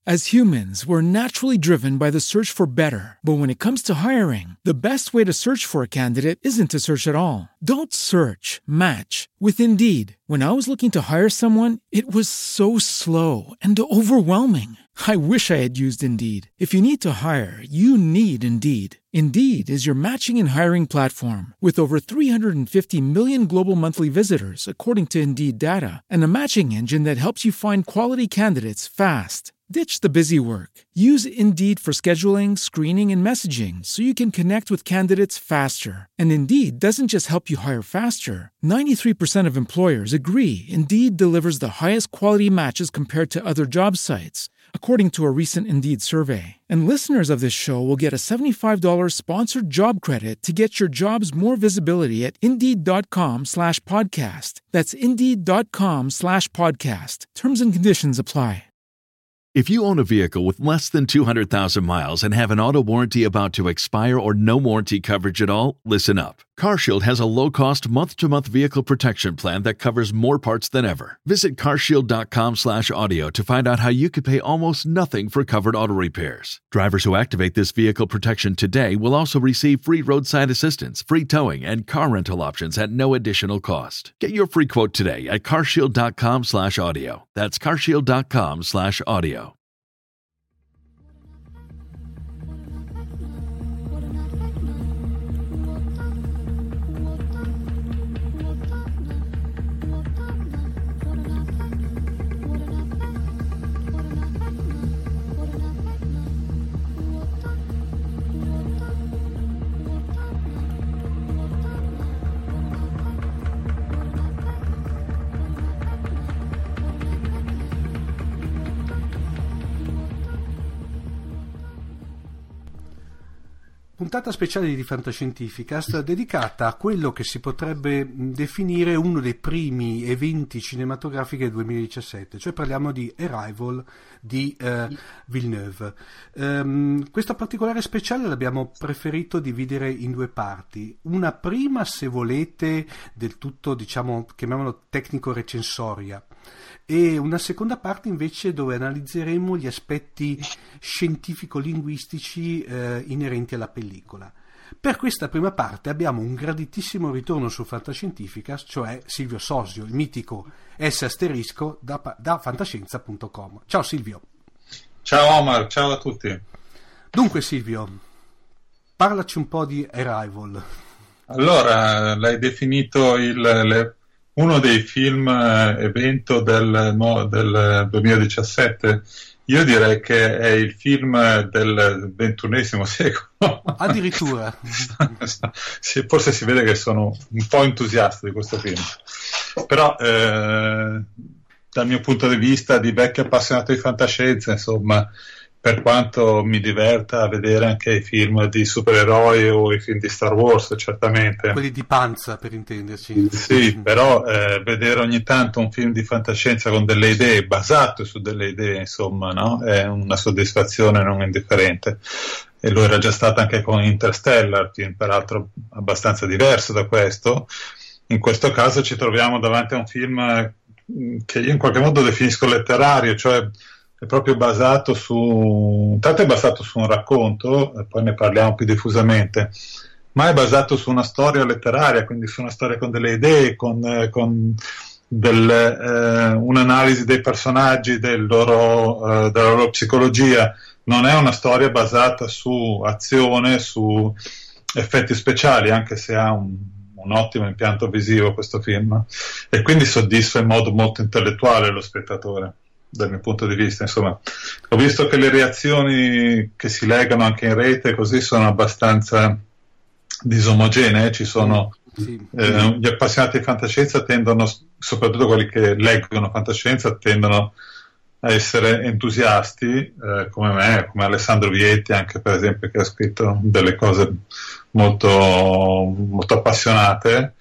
As humans, we're naturally driven by the search for better. But when it comes to hiring, the best way to search for a candidate isn't to search at all. Don't search, match with Indeed. When I was looking to hire someone, it was so slow and overwhelming. I wish I had used Indeed. If you need to hire, you need Indeed. Indeed is your matching and hiring platform with over 350 million global monthly visitors, according to Indeed data, and a matching engine that helps you find quality candidates fast. Ditch the busy work. Use Indeed for scheduling, screening, and messaging so you can connect with candidates faster. And Indeed doesn't just help you hire faster. 93% of employers agree Indeed delivers the highest quality matches compared to other job sites, according to a recent Indeed survey. And listeners of this show will get a $75 sponsored job credit to get your jobs more visibility at Indeed.com/podcast. That's Indeed.com/podcast. Terms and conditions apply. If you own a vehicle with less than 200,000 miles and have an auto warranty about to expire or no warranty coverage at all, listen up. CarShield has a low-cost month-to-month vehicle protection plan that covers more parts than ever. Visit carshield.com/audio to find out how you could pay almost nothing for covered auto repairs. Drivers who activate this vehicle protection today will also receive free roadside assistance, free towing, and car rental options at no additional cost. Get your free quote today at carshield.com/audio. That's carshield.com/audio. Puntata speciale di Fantascientificast dedicata a quello che si potrebbe definire uno dei primi eventi cinematografici del 2017, cioè parliamo di Arrival di Villeneuve. Questa particolare speciale l'abbiamo preferito dividere in due parti. Una prima, se volete, del tutto, diciamo, chiamiamolo tecnico-recensoria, e una seconda parte invece dove analizzeremo gli aspetti scientifico-linguistici inerenti alla pellicola. Per questa prima parte abbiamo un graditissimo ritorno su Fantascientificast, cioè Silvio Sosio, il mitico S asterisco da fantascienza.com. Ciao Silvio. Ciao Omar, ciao a tutti. Dunque Silvio, parlaci un po' di Arrival. Allora, l'hai definito uno dei film evento del 2017. Io direi che è il film del XXI secolo. Addirittura. Sì, forse si vede che sono un po' entusiasta di questo film. Però dal mio punto di vista di vecchio appassionato di fantascienza, insomma, per quanto mi diverta a vedere anche i film di supereroi o i film di Star Wars, certamente. Quelli di panza, per intenderci. Sì, però vedere ogni tanto un film di fantascienza con delle idee, basato su delle idee, insomma, no? È una soddisfazione non indifferente. E lo era già stato anche con Interstellar, film peraltro abbastanza diverso da questo. In questo caso ci troviamo davanti a un film che io in qualche modo definisco letterario, cioè è proprio basato tanto è basato su un racconto, e poi ne parliamo più diffusamente, ma è basato su una storia letteraria, quindi su una storia con delle idee, con un'analisi dei personaggi, della loro psicologia. Non è una storia basata su azione, su effetti speciali, anche se ha un ottimo impianto visivo questo film, e quindi soddisfa in modo molto intellettuale lo spettatore. Dal mio punto di vista, insomma, ho visto che le reazioni che si legano anche in rete così sono abbastanza disomogenee. Ci sono gli appassionati di fantascienza tendono, soprattutto quelli che leggono fantascienza, tendono a essere entusiasti, come me, come Alessandro Vietti anche, per esempio, che ha scritto delle cose molto, molto appassionate.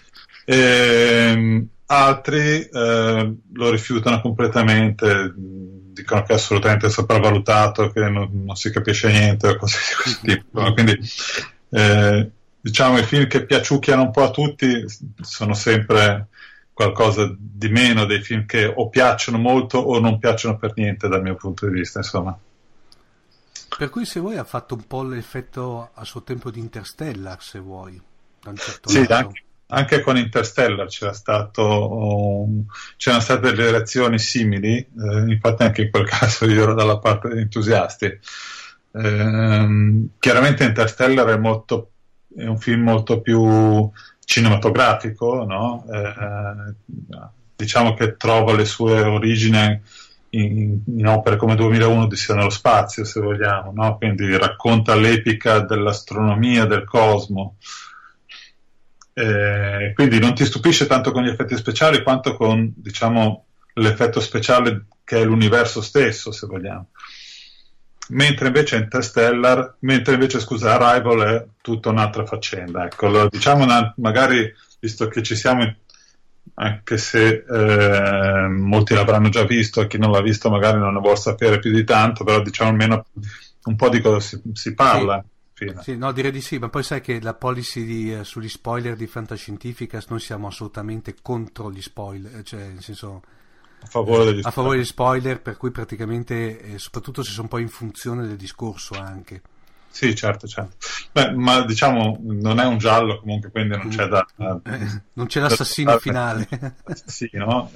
Altri lo rifiutano completamente, dicono che è assolutamente sopravvalutato, che non si capisce niente o cose di questo tipo. Quindi diciamo i film che piaciucchiano un po' a tutti sono sempre qualcosa di meno dei film che o piacciono molto o non piacciono per niente dal mio punto di vista, insomma. Per cui se vuoi ha fatto un po' l'effetto a suo tempo di Interstellar, se vuoi, da un certo Sì, lato. anche con Interstellar c'erano state delle reazioni simili, infatti anche in quel caso io ero dalla parte degli entusiasti. Chiaramente Interstellar è un film molto più cinematografico, no? Diciamo che trova le sue origini in opere come 2001 Odissea nello spazio, se vogliamo, no? Quindi racconta l'epica dell'astronomia, del cosmo. Quindi non ti stupisce tanto con gli effetti speciali quanto con, diciamo, l'effetto speciale che è l'universo stesso, se vogliamo. Mentre invece Arrival è tutta un'altra faccenda. Ecco, allora, diciamo magari, visto che ci siamo, anche se molti l'avranno già visto, e chi non l'ha visto magari non ne vuol sapere più di tanto, però diciamo almeno un po' di cosa si parla. Sì, no, direi di sì, ma poi sai che la policy sugli spoiler di Fantascientificas, noi siamo assolutamente contro gli spoiler, cioè nel senso a favore degli spoiler, per cui praticamente soprattutto se sono poi in funzione del discorso anche. Sì, certo. Beh, ma diciamo non è un giallo comunque, quindi non c'è non c'è l'assassino finale. Sì, no?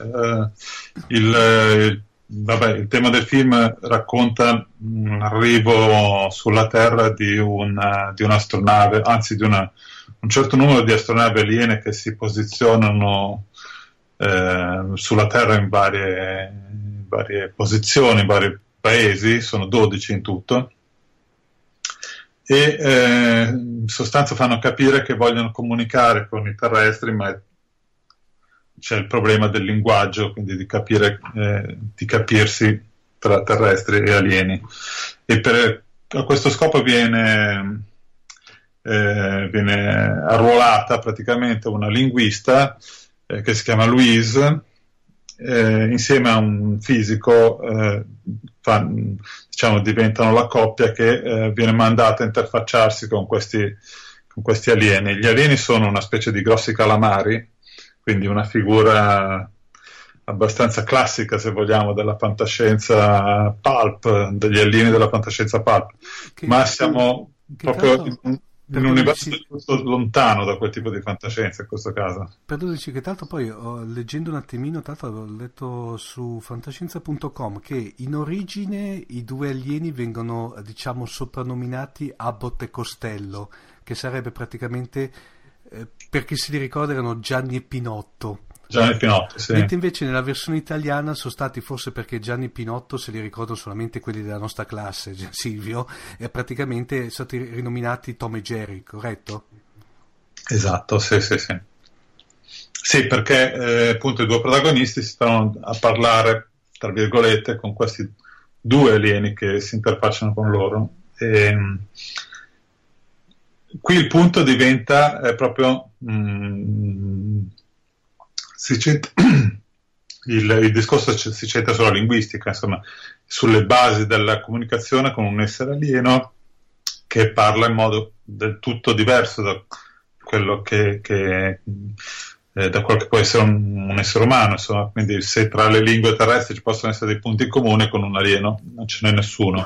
Il tema del film racconta l'arrivo sulla Terra di un'astronave, anzi di un certo numero di astronavi aliene che si posizionano sulla Terra in varie posizioni, in vari paesi, sono 12 in tutto, e in sostanza fanno capire che vogliono comunicare con i terrestri, ma c'è il problema del linguaggio, quindi di capirsi tra terrestri e alieni. E a questo scopo viene arruolata praticamente una linguista che si chiama Louise, insieme a un fisico, diventano la coppia che viene mandata a interfacciarsi con questi alieni. Gli alieni sono una specie di grossi calamari, quindi una figura abbastanza classica, se vogliamo, della fantascienza pulp, degli alieni della fantascienza pulp, ma siamo proprio in un universo lontano da quel tipo di fantascienza in questo caso. Perdonami, che tanto poi leggendo un attimino, tanto ho letto su fantascienza.com che in origine i due alieni vengono, diciamo, soprannominati Abbott e Costello, che sarebbe praticamente, per chi si li ricorda, erano Gianni e Pinotto. Gianni Pinotto, sì. Mentre invece nella versione italiana sono stati, forse perché Gianni Pinotto se li ricordano solamente quelli della nostra classe, Silvio, e praticamente sono stati rinominati Tom e Jerry, corretto? Esatto, sì. Sì, perché appunto i due protagonisti si stavano a parlare, tra virgolette, con questi due alieni che si interfacciano con loro. Qui il punto diventa proprio il discorso si centra sulla linguistica, insomma, sulle basi della comunicazione con un essere alieno che parla in modo del tutto diverso da quello che può essere un essere umano, insomma. Quindi se tra le lingue terrestri ci possono essere dei punti in comune, con un alieno non ce n'è nessuno.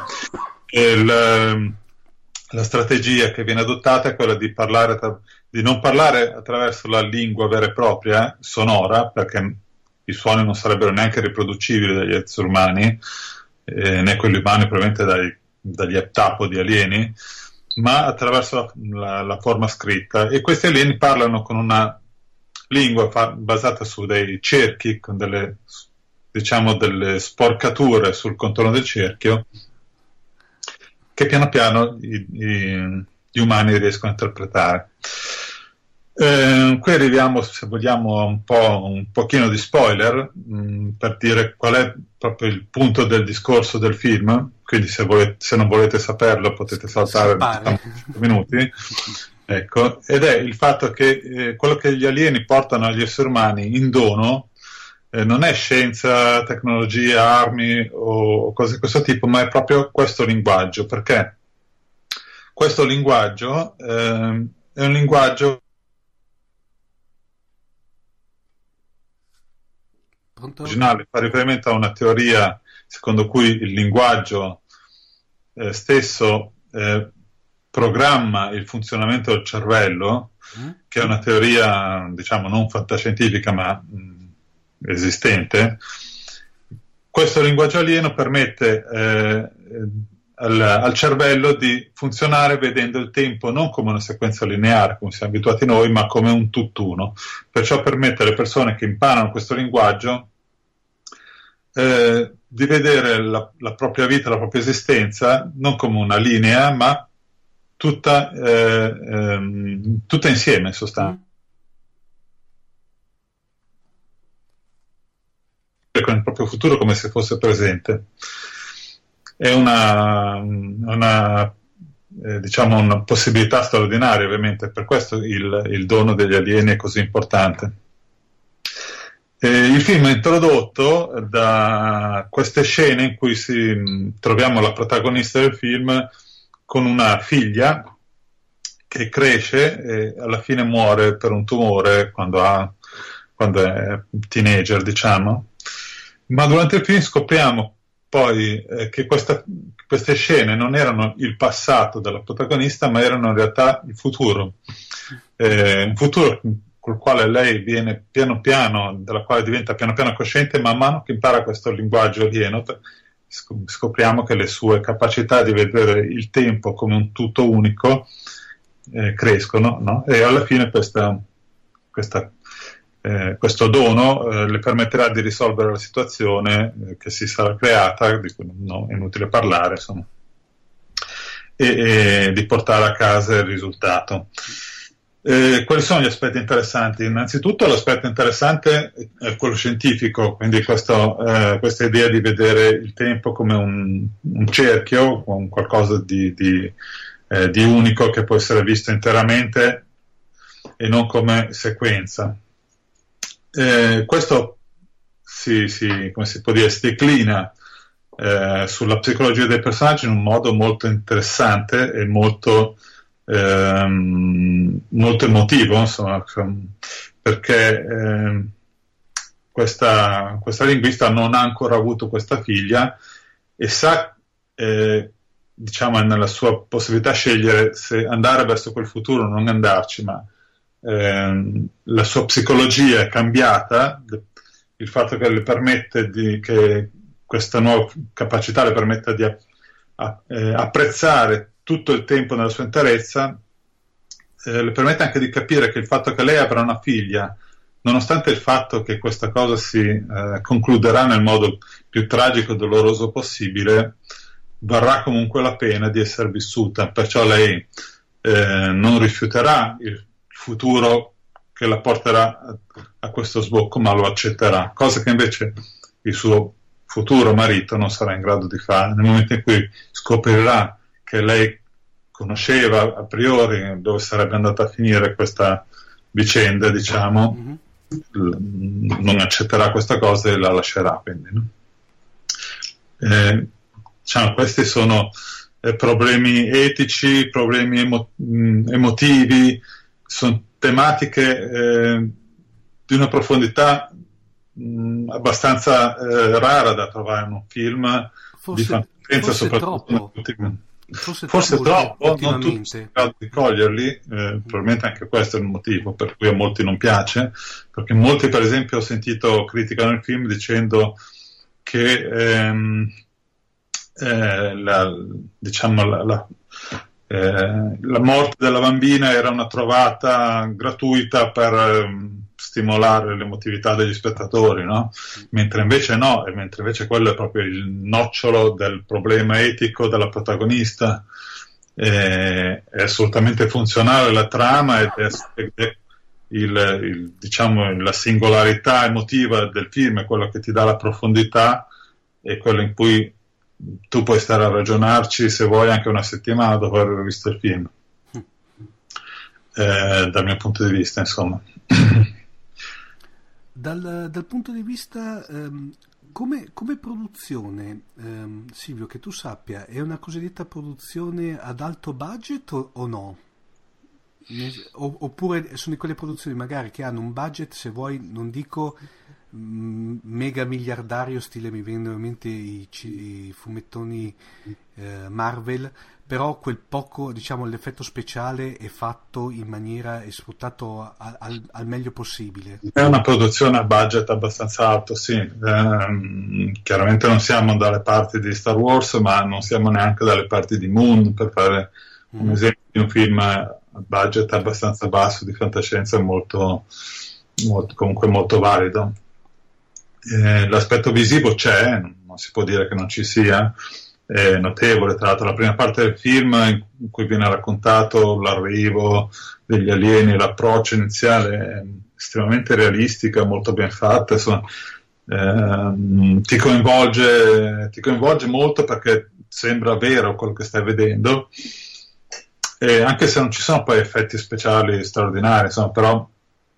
La strategia che viene adottata è quella di non parlare attraverso la lingua vera e propria, sonora, perché i suoni non sarebbero neanche riproducibili dagli esseri umani, né quelli umani probabilmente dagli heptapodi alieni, ma attraverso la forma scritta. E questi alieni parlano con una lingua basata su dei cerchi, con delle sporcature sul contorno del cerchio, che piano piano gli umani riescono a interpretare. Qui arriviamo, se vogliamo, a un pochino di spoiler, per dire qual è proprio il punto del discorso del film, quindi se non volete saperlo potete saltare 5 minuti. Ecco, ed è il fatto che quello che gli alieni portano agli esseri umani in dono non è scienza, tecnologia, armi o cose di questo tipo, ma è proprio questo linguaggio, perché questo linguaggio è un linguaggio Pronto? originale fa riferimento a una teoria secondo cui il linguaggio stesso programma il funzionamento del cervello, che è una teoria, diciamo, non fantascientifica ma esistente. Questo linguaggio alieno permette al cervello di funzionare vedendo il tempo non come una sequenza lineare, come siamo abituati noi, ma come un tutt'uno. Perciò permette alle persone che imparano questo linguaggio di vedere la propria vita, la propria esistenza, non come una linea, ma tutta insieme, in sostanza. Con il proprio futuro come se fosse presente. È diciamo una possibilità straordinaria, ovviamente, per questo il dono degli alieni è così importante. Il film è introdotto da queste scene in cui troviamo la protagonista del film con una figlia che cresce e alla fine muore per un tumore quando è teenager, diciamo. Ma durante il film scopriamo poi che queste scene non erano il passato della protagonista, ma erano in realtà il futuro. Un futuro col quale lei viene piano piano, della quale diventa piano piano cosciente, man mano che impara questo linguaggio alieno. Scopriamo che le sue capacità di vedere il tempo come un tutto unico crescono, no? E alla fine questo dono le permetterà di risolvere la situazione che si sarà creata, di cui è inutile parlare, insomma, e di portare a casa il risultato. Quali sono gli aspetti interessanti? Innanzitutto l'aspetto interessante è quello scientifico, quindi questa idea di vedere il tempo come un cerchio, con qualcosa di unico che può essere visto interamente e non come sequenza. Questo come si può dire, si declina sulla psicologia dei personaggi in un modo molto interessante e molto emotivo, insomma, perché questa linguista non ha ancora avuto questa figlia e sa, diciamo, nella sua possibilità scegliere se andare verso quel futuro o non andarci, ma la sua psicologia è cambiata, il fatto che le permette che questa nuova capacità le permetta di apprezzare tutto il tempo nella sua interezza, le permette anche di capire che il fatto che lei avrà una figlia, nonostante il fatto che questa cosa si concluderà nel modo più tragico e doloroso possibile, varrà comunque la pena di essere vissuta. Perciò lei non rifiuterà il futuro che la porterà a questo sbocco, ma lo accetterà, cosa che invece il suo futuro marito non sarà in grado di fare. Nel momento in cui scoprirà che lei conosceva a priori dove sarebbe andata a finire questa vicenda, diciamo, non accetterà questa cosa e la lascerà, quindi, no? Diciamo, questi sono problemi etici, problemi emotivi, sono tematiche di una profondità abbastanza rara da trovare in un film di fantascienza, soprattutto forse troppo, non tutti sono in grado di coglierli, probabilmente anche questo è il motivo per cui a molti non piace, perché molti, per esempio, ho sentito criticare il film dicendo che la morte della bambina era una trovata gratuita per stimolare l'emotività degli spettatori, no? Mentre invece no, e mentre invece quello è proprio il nocciolo del problema etico della protagonista. È assolutamente funzionale la trama ed è diciamo, la singolarità emotiva del film, è quello che ti dà la profondità e quello in cui tu puoi stare a ragionarci, se vuoi, anche una settimana dopo aver visto il film, dal mio punto di vista, insomma. Dal punto di vista come produzione, Silvio, che tu sappia, è una cosiddetta produzione ad alto budget o no? Oppure sono di quelle produzioni magari che hanno un budget, se vuoi, non dico mega miliardario stile, mi vengono in mente i fumettoni Marvel, però quel poco, diciamo, l'effetto speciale è fatto in maniera, è sfruttato al meglio possibile. È una produzione a budget abbastanza alto, sì. Chiaramente non siamo dalle parti di Star Wars, ma non siamo neanche dalle parti di Moon, per fare un esempio di un film a budget abbastanza basso di fantascienza comunque molto valido. L'aspetto visivo c'è, non si può dire che non ci sia, è notevole. Tra l'altro la prima parte del film in cui viene raccontato l'arrivo degli alieni, l'approccio iniziale è estremamente realistica, molto ben fatta, insomma, ti coinvolge molto perché sembra vero quello che stai vedendo, e anche se non ci sono poi effetti speciali straordinari, insomma, però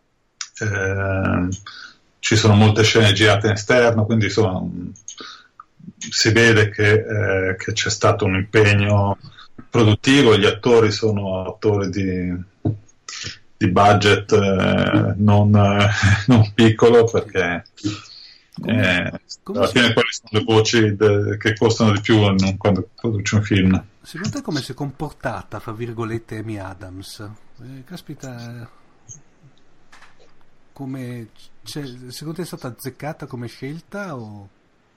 ci sono molte scene girate in esterno, quindi insomma si vede che c'è stato un impegno produttivo. Gli attori sono attori di budget non piccolo, perché alla fine quelle sono le voci che costano di più quando produci un film. Secondo te come si è comportata, fra virgolette, Amy Adams? Caspita, secondo te è stata azzeccata come scelta o...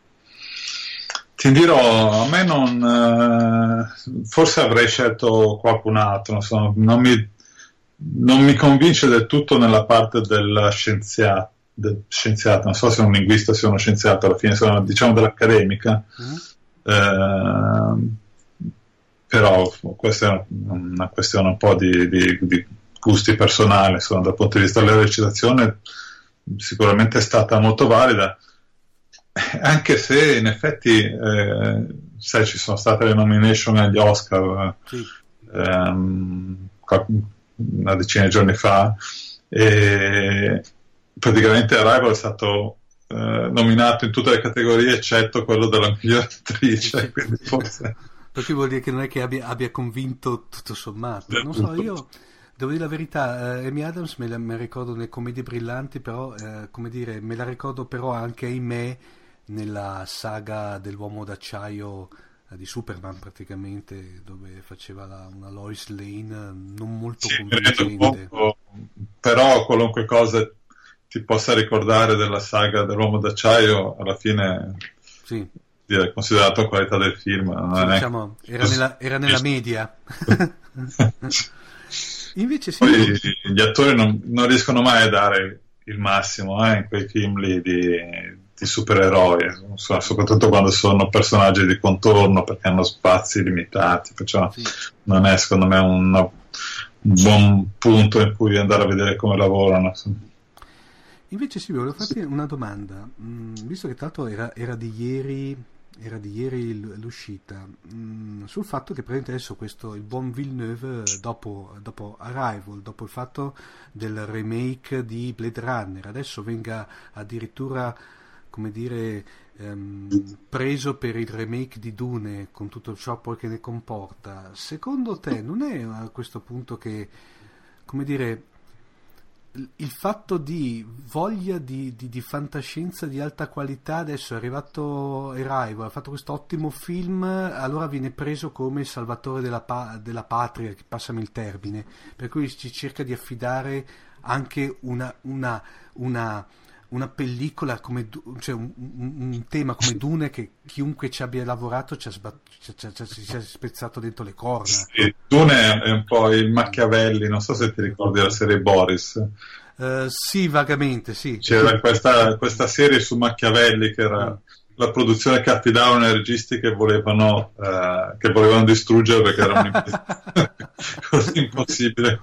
Ti dirò, a me forse avrei scelto qualcun altro, non mi convince del tutto nella parte del scienziato, non so se è un linguista, se è uno scienziato, alla fine sono, diciamo, dell'accademica, però questa è una questione un po' di gusti personali, insomma, dal punto di vista della recitazione sicuramente è stata molto valida, anche se in effetti sai, ci sono state le nomination agli Oscar una decina di giorni fa, e praticamente Arrival è stato nominato in tutte le categorie eccetto quello della miglior attrice, quindi forse... Perché vuol dire che non è che abbia convinto tutto sommato, non so, io devo dire la verità, Amy Adams me la ricordo nelle Commedie Brillanti, però come dire, me la ricordo però anche, ahimè, nella saga dell'Uomo d'Acciaio di Superman, praticamente, dove faceva una Lois Lane non molto convincente. Però qualunque cosa ti possa ricordare della saga dell'Uomo d'Acciaio, alla fine sì, è considerato qualità del film, sì, diciamo, era nella media. Invece sì, poi gli attori non riescono mai a dare il massimo in quei film lì di supereroi, soprattutto quando sono personaggi di contorno, perché hanno spazi limitati, perciò sì, non è secondo me un buon punto in cui andare a vedere come lavorano. Invece sì, volevo farti una domanda, visto che tanto era di ieri l'uscita, sul fatto che praticamente adesso il buon Villeneuve, dopo Arrival, dopo il fatto del remake di Blade Runner, adesso venga addirittura, come dire, preso per il remake di Dune, con tutto ciò poi che ne comporta. Secondo te non è a questo punto che, come dire, il fatto di voglia di fantascienza di alta qualità, adesso è arrivato Arrival, ha fatto questo ottimo film, allora viene preso come il salvatore della patria, che passami il termine, per cui ci cerca di affidare anche una pellicola come, cioè un tema come Dune, che chiunque ci abbia lavorato ci ha spezzato dentro le corna. Sì, Dune è un po' il Machiavelli, non so se ti ricordi la serie Boris. Sì, vagamente, sì. C'era questa serie su Machiavelli, che era la produzione che affidavano ai registi che volevano distruggere, perché era così impossibile.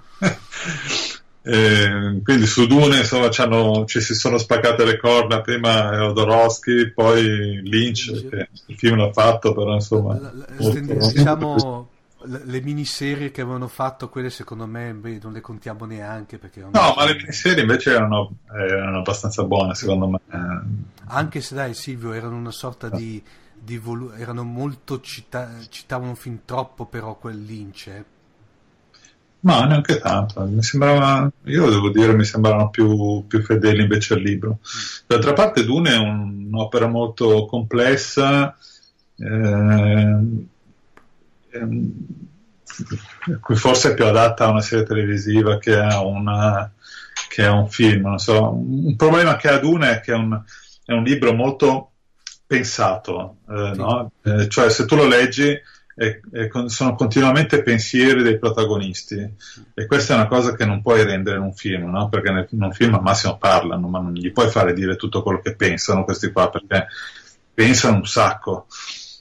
Quindi su Dune, insomma, ci si sono spaccate le corna, prima Jodorowsky, poi Lynch, che il film l'ha fatto, però insomma diciamo le miniserie che avevano fatto, quelle secondo me non le contiamo neanche, perché ma le miniserie invece erano abbastanza buone, secondo me, anche se, dai, Silvio, erano una sorta erano molto citavano fin troppo però quel Lynch, Ma neanche tanto, mi sembrava, io devo dire, mi sembrano più fedeli invece al libro. D'altra parte Dune è un'opera molto complessa, cui forse è più adatta a una serie televisiva che a un film, non so. Un problema che ha Dune è che è un libro molto pensato, no? Cioè se tu lo leggi sono continuamente pensieri dei protagonisti, e questa è una cosa che non puoi rendere in un film, no? Perché in un film al massimo parlano, ma non gli puoi fare dire tutto quello che pensano questi qua, perché pensano un sacco,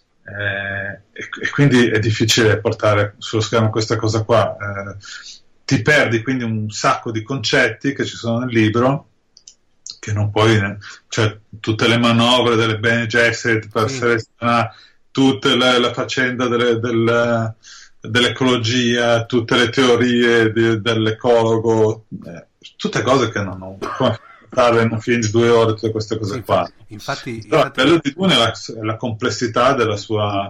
e quindi è difficile portare sullo schermo questa cosa qua. Ti perdi quindi un sacco di concetti che ci sono nel libro, che non puoi, cioè tutte le manovre delle Bene Gesserit per selezionare tutta la faccenda dell'ecologia, tutte le teorie dell'ecologo, tutte cose che non come fare in un film di 2 ore, tutte queste cose qua. Infatti, il bello di Dune è la complessità della sua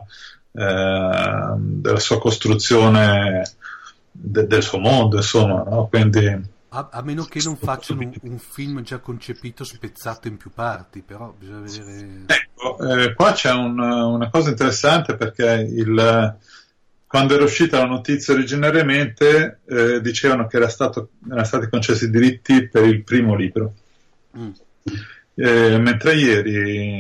costruzione, del suo mondo, insomma, no? Quindi a meno che non facciano un film già concepito spezzato in più parti, però bisogna vedere. Ecco, qua c'è una cosa interessante, perché quando era uscita la notizia originariamente dicevano che erano stati concessi i diritti per il primo libro, mentre ieri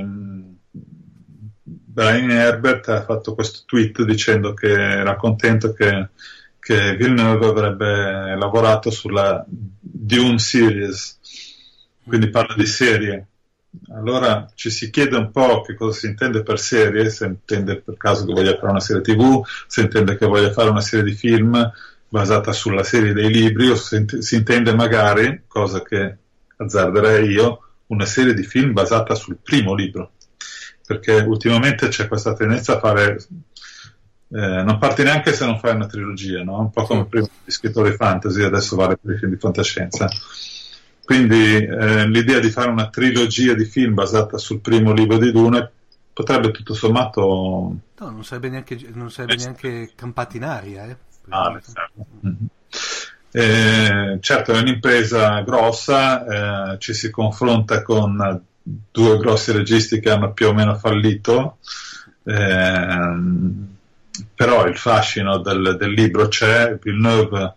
Brian Herbert ha fatto questo tweet dicendo che era contento che Villeneuve avrebbe lavorato sulla Dune series, quindi parla di serie. Allora ci si chiede un po' che cosa si intende per serie, se intende per caso che voglia fare una serie TV, se intende che voglia fare una serie di film basata sulla serie dei libri, o se si intende magari, cosa che azzarderei io, una serie di film basata sul primo libro, perché ultimamente c'è questa tendenza a fare non parti neanche se non fai una trilogia, no? Un po' come prima gli scrittori fantasy, adesso vale per i film di fantascienza. Quindi l'idea di fare una trilogia di film basata sul primo libro di Dune potrebbe tutto sommato... No, non sarebbe neanche campati in aria, certo, è un'impresa grossa, ci si confronta con 2 grossi registi che hanno più o meno fallito, però il fascino del libro c'è. Villeneuve,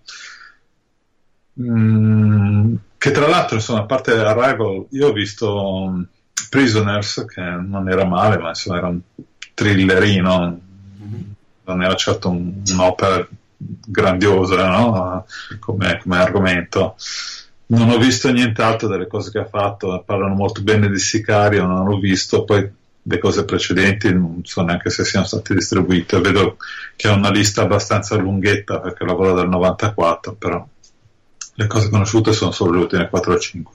che tra l'altro, insomma, a parte Arrival, io ho visto Prisoners, che non era male, ma insomma era un thrillerino, non era certo un'opera grandiosa, no? come argomento. Non ho visto nient'altro delle cose che ha fatto, parlano molto bene di Sicario, non l'ho visto, poi le cose precedenti non so neanche se siano state distribuite, vedo che ha una lista abbastanza lunghetta perché lavora dal 94, però le cose conosciute sono solo le ultime 4 o 5.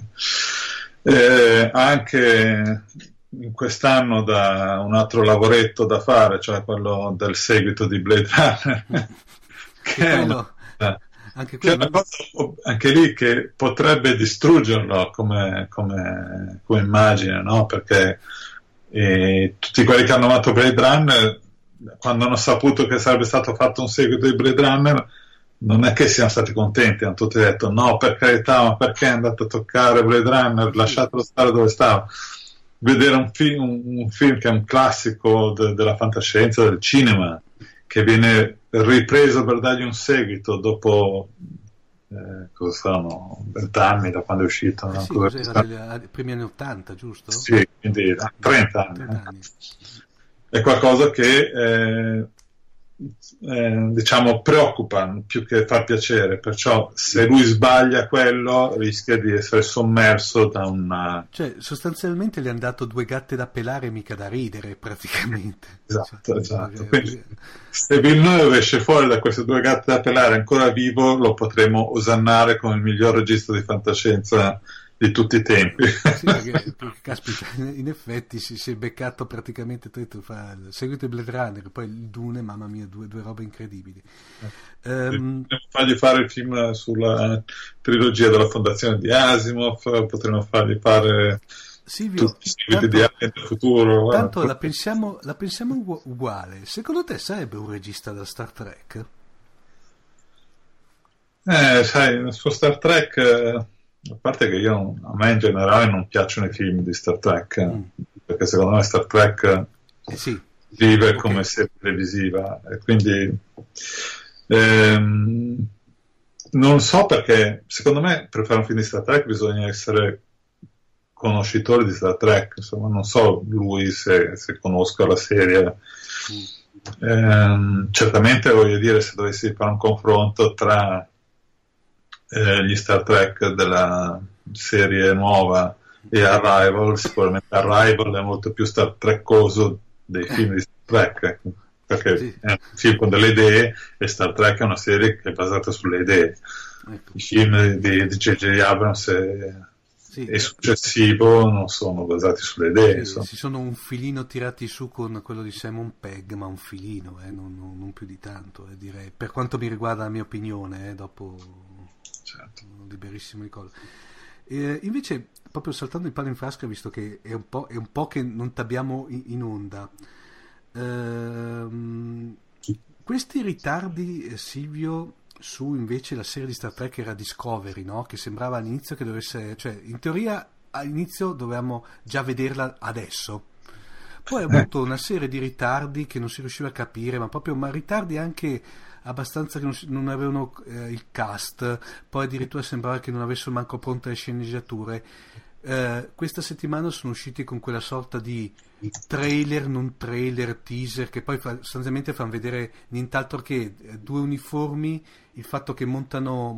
Anche in quest'anno da un altro lavoretto da fare, cioè quello del seguito di Blade Runner, che è una cosa anche lì che potrebbe distruggerlo come immagine, no? Perché tutti quelli che hanno amato Blade Runner, quando hanno saputo che sarebbe stato fatto un seguito di Blade Runner, non è che siano stati contenti, hanno tutti detto no, per carità, ma perché è andato a toccare Blade Runner, lasciatelo stare dove stava. Vedere un film che è un classico della fantascienza, del cinema, che viene ripreso per dargli un seguito dopo cosa saranno 20 anni da quando è uscito, no? Era dei primi anni 80, giusto? Sì, quindi 30 anni. È qualcosa che diciamo preoccupa più che far piacere, perciò se lui sbaglia quello rischia di essere sommerso da una... Cioè sostanzialmente gli hanno dato 2 gatte da pelare, mica da ridere praticamente. Esatto. Quindi, se Villeneuve esce fuori da queste 2 gatte da pelare ancora vivo, lo potremo osannare come il miglior regista di fantascienza di tutti i tempi. Sì, perché caspita, in effetti si è beccato praticamente tutto, fa il seguito di Blade Runner, poi il Dune, mamma mia, due robe incredibili. Fargli fare il film sulla trilogia della fondazione di Asimov, potremmo fargli fare Silvio, tutti i seguiti di Alien del futuro. Tanto la pensiamo uguale. Secondo te sarebbe un regista da Star Trek? Sai, su Star Trek, a parte che a me in generale non piacciono i film di Star Trek, perché secondo me Star Trek sì. vive come serie televisiva, e quindi non so, perché secondo me per fare un film di Star Trek bisogna essere conoscitori di Star Trek, insomma, non so lui se conosca la serie. Certamente, voglio dire, se dovessi fare un confronto tra gli Star Trek della serie nuova e Arrival, sicuramente Arrival è molto più Star Trekkoso dei film di Star Trek, perché sì. È un film con delle idee, e Star Trek è una serie che è basata sulle idee. Ecco. I film di J.J. Abrams e successivo non sono basati sulle idee. Si sono un filino tirati su con quello di Simon Pegg, ma un filino, non più di tanto, direi, per quanto mi riguarda la mia opinione, dopo certo. Liberissimo di cosa. Invece, proprio saltando il palo in frasca, visto che è un po' che non t'abbiamo in onda, questi ritardi, Silvio, su invece la serie di Star Trek era Discovery, no? Che sembrava all'inizio che dovesse, cioè in teoria all'inizio dovevamo già vederla adesso, poi ha avuto una serie di ritardi che non si riusciva a capire, ma ritardi anche abbastanza che non avevano il cast, poi addirittura sembrava che non avessero manco pronte le sceneggiature. Questa settimana sono usciti con quella sorta di trailer, non trailer, teaser, che poi sostanzialmente fanno vedere nient'altro che due uniformi, il fatto che montano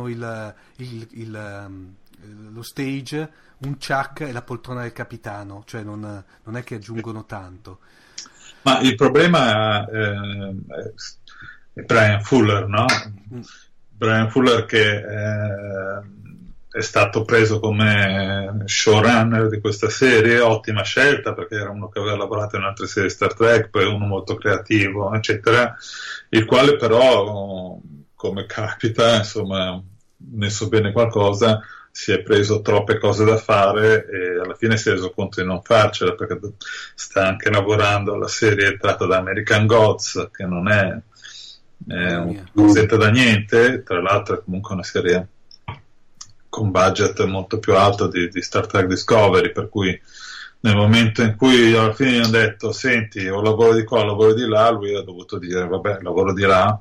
lo stage, un chuck e la poltrona del capitano, cioè non è che aggiungono tanto. Ma il problema è Brian Fuller, no? Brian Fuller, che è stato preso come showrunner di questa serie, ottima scelta, perché era uno che aveva lavorato in altre serie Star Trek, poi uno molto creativo, eccetera, il quale però, come capita, insomma, ne so bene qualcosa, si è preso troppe cose da fare e alla fine si è reso conto di non farcela, perché sta anche lavorando alla serie tratta da American Gods, che non è un cosetta da niente, tra l'altro è comunque una serie con budget molto più alto di Star Trek Discovery, per cui nel momento in cui alla fine gli hanno detto senti, o lavoro di qua o lavoro di là, lui ha dovuto dire vabbè, lavoro di là,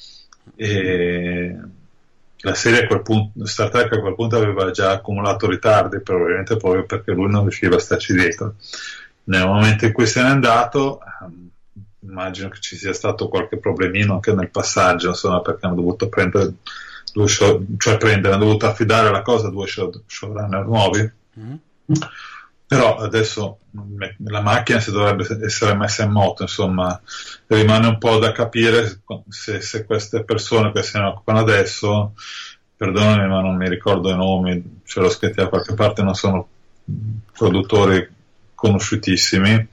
e la serie a quel punto, Star Trek a quel punto aveva già accumulato ritardi, probabilmente proprio perché lui non riusciva a starci dietro. Nel momento in cui se n'è andato, immagino che ci sia stato qualche problemino anche nel passaggio, insomma, perché hanno dovuto prendere hanno dovuto affidare la cosa a due showrunner nuovi. Però adesso la macchina si dovrebbe essere messa in moto, insomma, rimane un po' da capire se queste persone che se ne occupano adesso, perdonami ma non mi ricordo i nomi, ce l'ho scritti da qualche parte, non sono produttori conosciutissimi,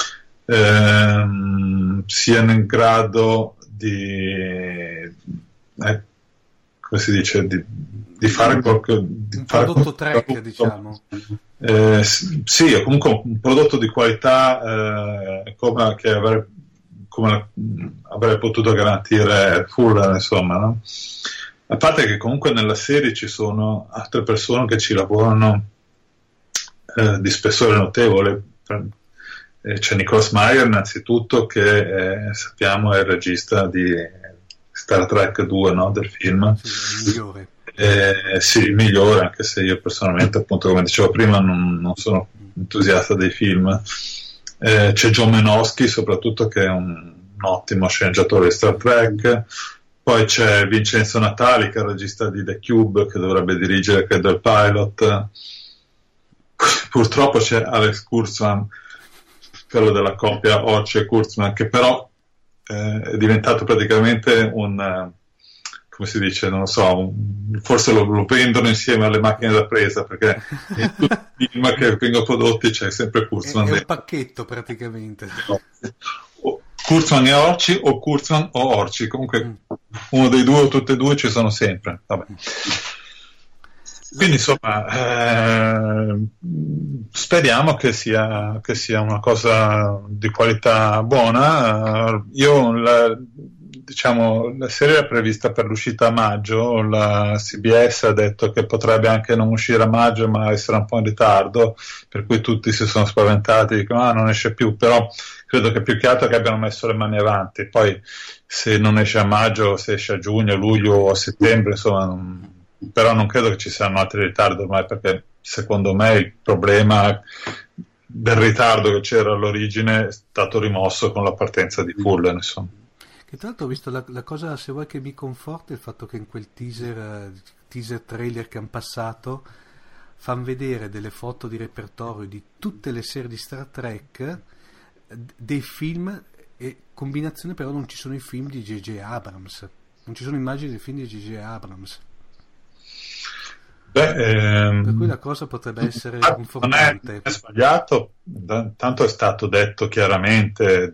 siano in grado di come si dice, di fare un prodotto Trek, diciamo. Sì, o comunque un prodotto di qualità come avrei potuto garantire Fuller, insomma, no? A parte che comunque nella serie ci sono altre persone che ci lavorano di spessore notevole. C'è Nicholas Meyer innanzitutto, che sappiamo è il regista di Star Trek 2, no? Del film. Sì, il migliore. Sì, il migliore, anche se io personalmente, appunto, come dicevo prima, non sono entusiasta dei film. C'è John Menosky, soprattutto, che è un ottimo sceneggiatore di Star Trek. Poi c'è Vincenzo Natali, che è il regista di The Cube, che dovrebbe dirigere, credo, il pilot. Purtroppo c'è Alex Kurtzman, quello della coppia Orci e Kurtzman, che però è diventato praticamente come si dice, non lo so, forse lo vendono insieme alle macchine da presa, perché in tutti i film che vengono prodotti c'è sempre Kurtzman. È un pacchetto praticamente. Kurtzman e Orci, o Kurtzman o Orci, comunque uno dei due o tutte e due ci sono sempre. Vabbè. Quindi insomma speriamo che sia una cosa di qualità buona. Io diciamo, la serie era prevista per l'uscita a maggio, la CBS ha detto che potrebbe anche non uscire a maggio ma essere un po' in ritardo, per cui tutti si sono spaventati, dicono non esce più, però credo che più che altro che abbiano messo le mani avanti, poi se non esce a maggio, se esce a giugno, luglio o a settembre, insomma, però non credo che ci siano altri ritardi ormai, perché secondo me il problema del ritardo che c'era all'origine è stato rimosso con la partenza di Fuller, insomma. Che tra l'altro ho visto la cosa, se vuoi che mi conforta, il fatto che in quel teaser trailer che hanno passato fanno vedere delle foto di repertorio di tutte le serie di Star Trek, dei film, e combinazione però non ci sono i film di J.J. Abrams, non ci sono immagini dei film di J.J. Abrams. Per cui la cosa potrebbe essere confortante. Non è sbagliato, tanto è stato detto chiaramente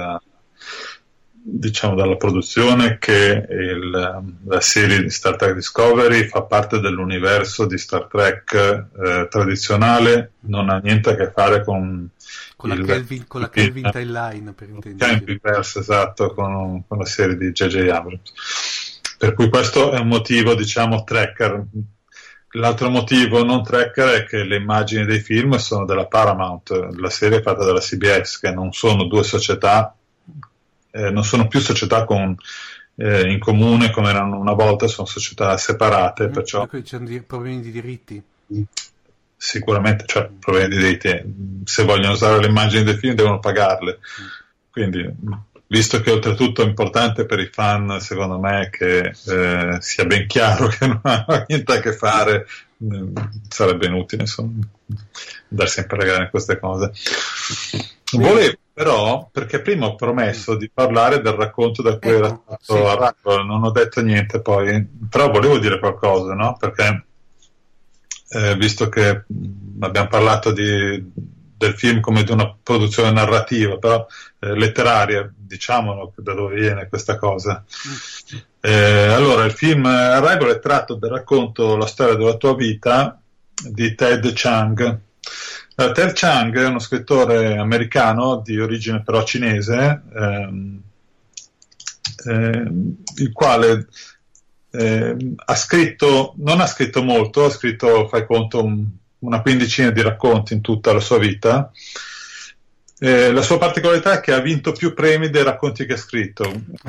dalla produzione che la serie di Star Trek Discovery fa parte dell'universo di Star Trek tradizionale, non ha niente a che fare con la Kelvin Timeline, per intenderci. Esatto, con la serie di J.J. Abrams. Per cui questo è un motivo, diciamo, tracker. L'altro motivo non tracker è che le immagini dei film sono della Paramount, la serie è fatta dalla CBS, che non sono due società, non sono più società in comune come erano una volta, sono società separate, perciò c'erano problemi di diritti. Sicuramente, cioè problemi di diritti, se vogliono usare le immagini dei film devono pagarle, quindi visto che oltretutto è importante per i fan, secondo me, che sia ben chiaro che non ha niente a che fare, sarebbe inutile, insomma, andare sempre a regare queste cose. Volevo però, perché prima ho promesso di parlare del racconto da cui era stato Arrival, non ho detto niente poi, però volevo dire qualcosa, no? Perché visto che abbiamo parlato del film come di una produzione narrativa, però letteraria, diciamolo da dove viene questa cosa. Allora, il film Arrival è tratto dal racconto La storia della tua vita di Ted Chiang. Ted Chiang è uno scrittore americano di origine però cinese, il quale ha scritto, non ha scritto molto, ha scritto, fai conto, una quindicina di racconti in tutta la sua vita. La sua particolarità è che ha vinto più premi dei racconti che ha scritto.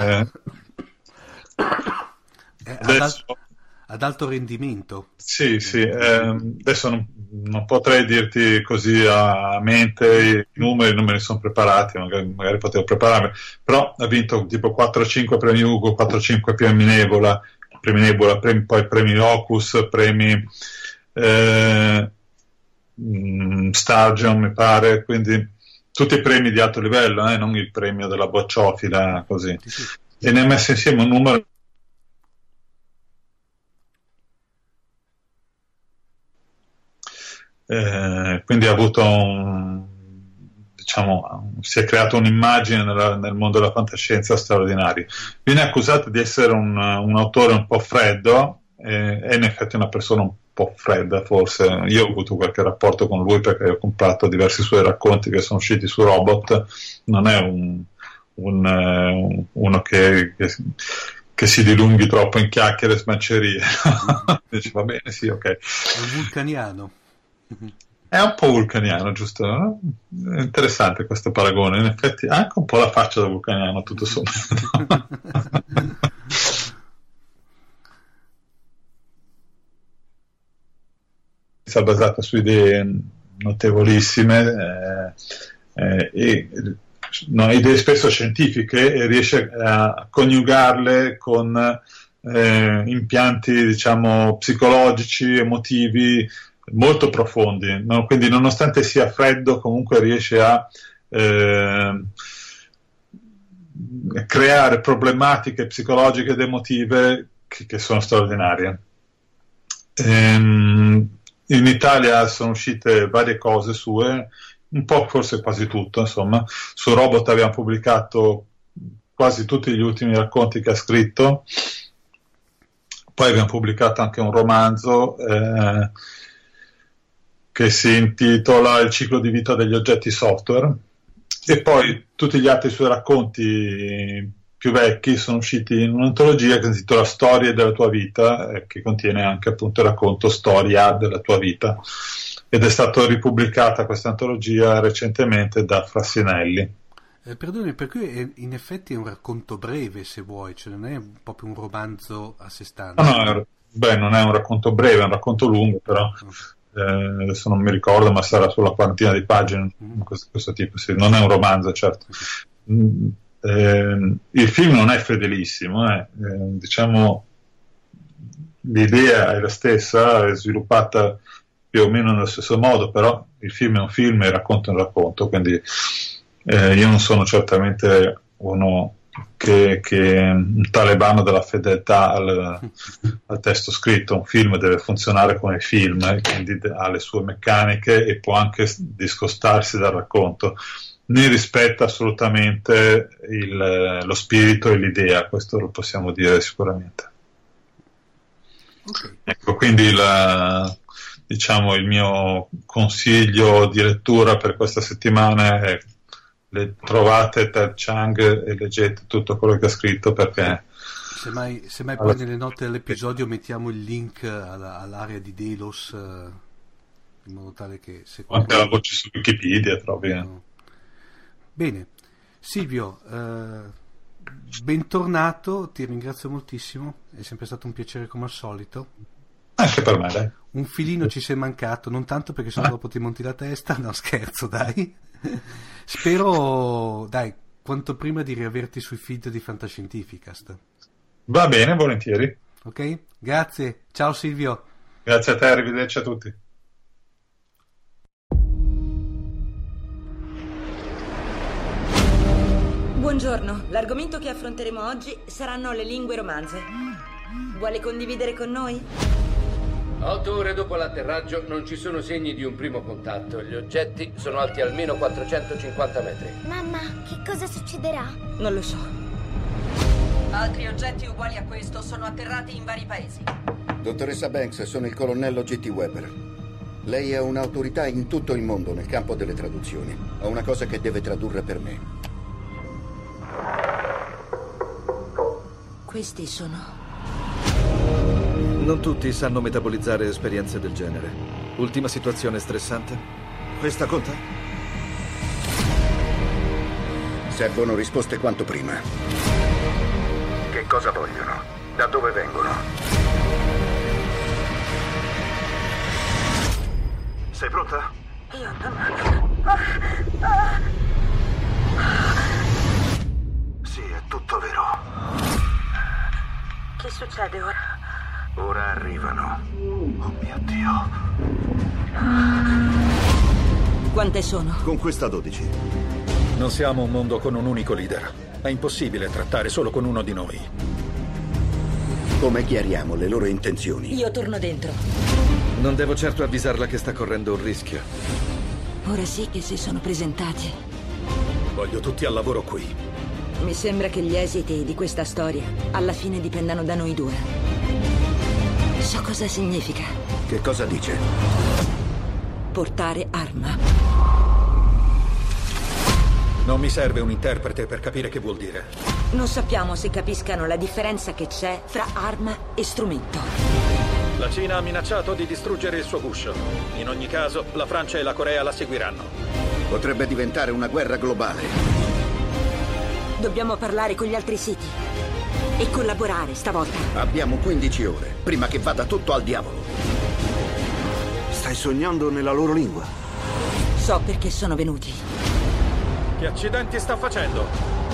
Ad alto rendimento. Sì, adesso non potrei dirti così a mente i numeri, non me ne sono preparati, magari potevo prepararmi, però ha vinto tipo 4-5 premi Hugo, 4-5 premi Nebula, poi premi Locus, premi Sturgeon, mi pare, quindi tutti i premi di alto livello, non il premio della bocciofila, così. Sì. E ne ha messo insieme un numero quindi ha avuto si è creato un'immagine nel mondo della fantascienza straordinaria. Viene accusato di essere un autore un po' freddo, è in effetti una persona un po' fredda, forse. Io ho avuto qualche rapporto con lui perché ho comprato diversi suoi racconti che sono usciti su Robot. Non è uno che si dilunghi troppo in chiacchiere e smancerie. Dice, va bene, sì, ok. È un vulcaniano. È un po' vulcaniano, giusto? No? È interessante questo paragone. In effetti ha anche un po' la faccia da vulcaniano, tutto sommato. È basata su idee notevolissime idee spesso scientifiche, e riesce a coniugarle con impianti, diciamo, psicologici, emotivi molto profondi, no? Quindi nonostante sia freddo comunque riesce a creare problematiche psicologiche ed emotive che sono straordinarie. In Italia sono uscite varie cose sue, un po', forse quasi tutto, insomma. Su Robot abbiamo pubblicato quasi tutti gli ultimi racconti che ha scritto, poi abbiamo pubblicato anche un romanzo che si intitola Il ciclo di vita degli oggetti software, e poi tutti gli altri suoi racconti più vecchi sono usciti in un'antologia che si intitola Storie della tua vita, che contiene anche appunto il racconto Storia della tua vita, ed è stata ripubblicata questa antologia recentemente da Frassinelli. Perdoni, per cui in effetti è un racconto breve, se vuoi, cioè non è proprio un romanzo a sé stante. No, non è un racconto breve, è un racconto lungo, però adesso non mi ricordo, ma sarà sulla quarantina di pagine, questo tipo, sì. Non è un romanzo, certo. Il film non è fedelissimo, diciamo, l'idea è la stessa, è sviluppata più o meno nello stesso modo, però il film è un film e il racconto è un racconto, quindi io non sono certamente uno che un talebano della fedeltà al testo scritto. Un film deve funzionare come film, quindi ha le sue meccaniche e può anche discostarsi dal racconto. Ne rispetta assolutamente lo spirito e l'idea, questo lo possiamo dire sicuramente. Okay. Ecco, quindi diciamo il mio consiglio di lettura per questa settimana è: trovate Ted Chiang e leggete tutto quello che ha scritto, perché semmai poi nelle note dell'episodio mettiamo il link all'area di Delos, in modo tale che se anche la voce su Wikipedia trovi. Bene, Silvio, bentornato, ti ringrazio moltissimo, è sempre stato un piacere come al solito. Anche per me, dai. Un filino ci sei mancato, non tanto perché sennò dopo ti monti la testa, no scherzo, dai. Spero, dai, quanto prima di riaverti sui feed di Fantascientificast. Va bene, volentieri. Ok? Grazie, ciao Silvio. Grazie a te, arrivederci a tutti. Buongiorno, l'argomento che affronteremo oggi saranno le lingue romanze. Vuole condividere con noi? 8 ore dopo l'atterraggio non ci sono segni di un primo contatto. Gli oggetti sono alti almeno 450 metri. Mamma, che cosa succederà? Non lo so. Altri oggetti uguali a questo sono atterrati in vari paesi. Dottoressa Banks, sono il colonnello G.T. Weber. Lei è un'autorità in tutto il mondo nel campo delle traduzioni. Ho una cosa che deve tradurre per me. Questi sono... Non tutti sanno metabolizzare esperienze del genere. Ultima situazione stressante? Questa conta? Servono risposte quanto prima. Che cosa vogliono? Da dove vengono? Sei pronta? Io non... Sì, è tutto vero. Che succede ora? Ora arrivano. Oh mio Dio. Quante sono? Con questa 12. Non siamo un mondo con un unico leader. È impossibile trattare solo con uno di noi. Come chiariamo le loro intenzioni? Io torno dentro. Non devo certo avvisarla che sta correndo un rischio. Ora sì che si sono presentati. Voglio tutti al lavoro qui. Mi sembra che gli esiti di questa storia alla fine dipendano da noi due. So cosa significa. Che cosa dice? Portare arma. Non mi serve un interprete per capire che vuol dire. Non sappiamo se capiscano la differenza che c'è fra arma e strumento. La Cina ha minacciato di distruggere il suo guscio. In ogni caso, la Francia e la Corea la seguiranno. Potrebbe diventare una guerra globale. Dobbiamo parlare con gli altri siti. E collaborare stavolta. Abbiamo 15 ore, prima che vada tutto al diavolo. Stai sognando nella loro lingua? So perché sono venuti. Che accidenti sta facendo?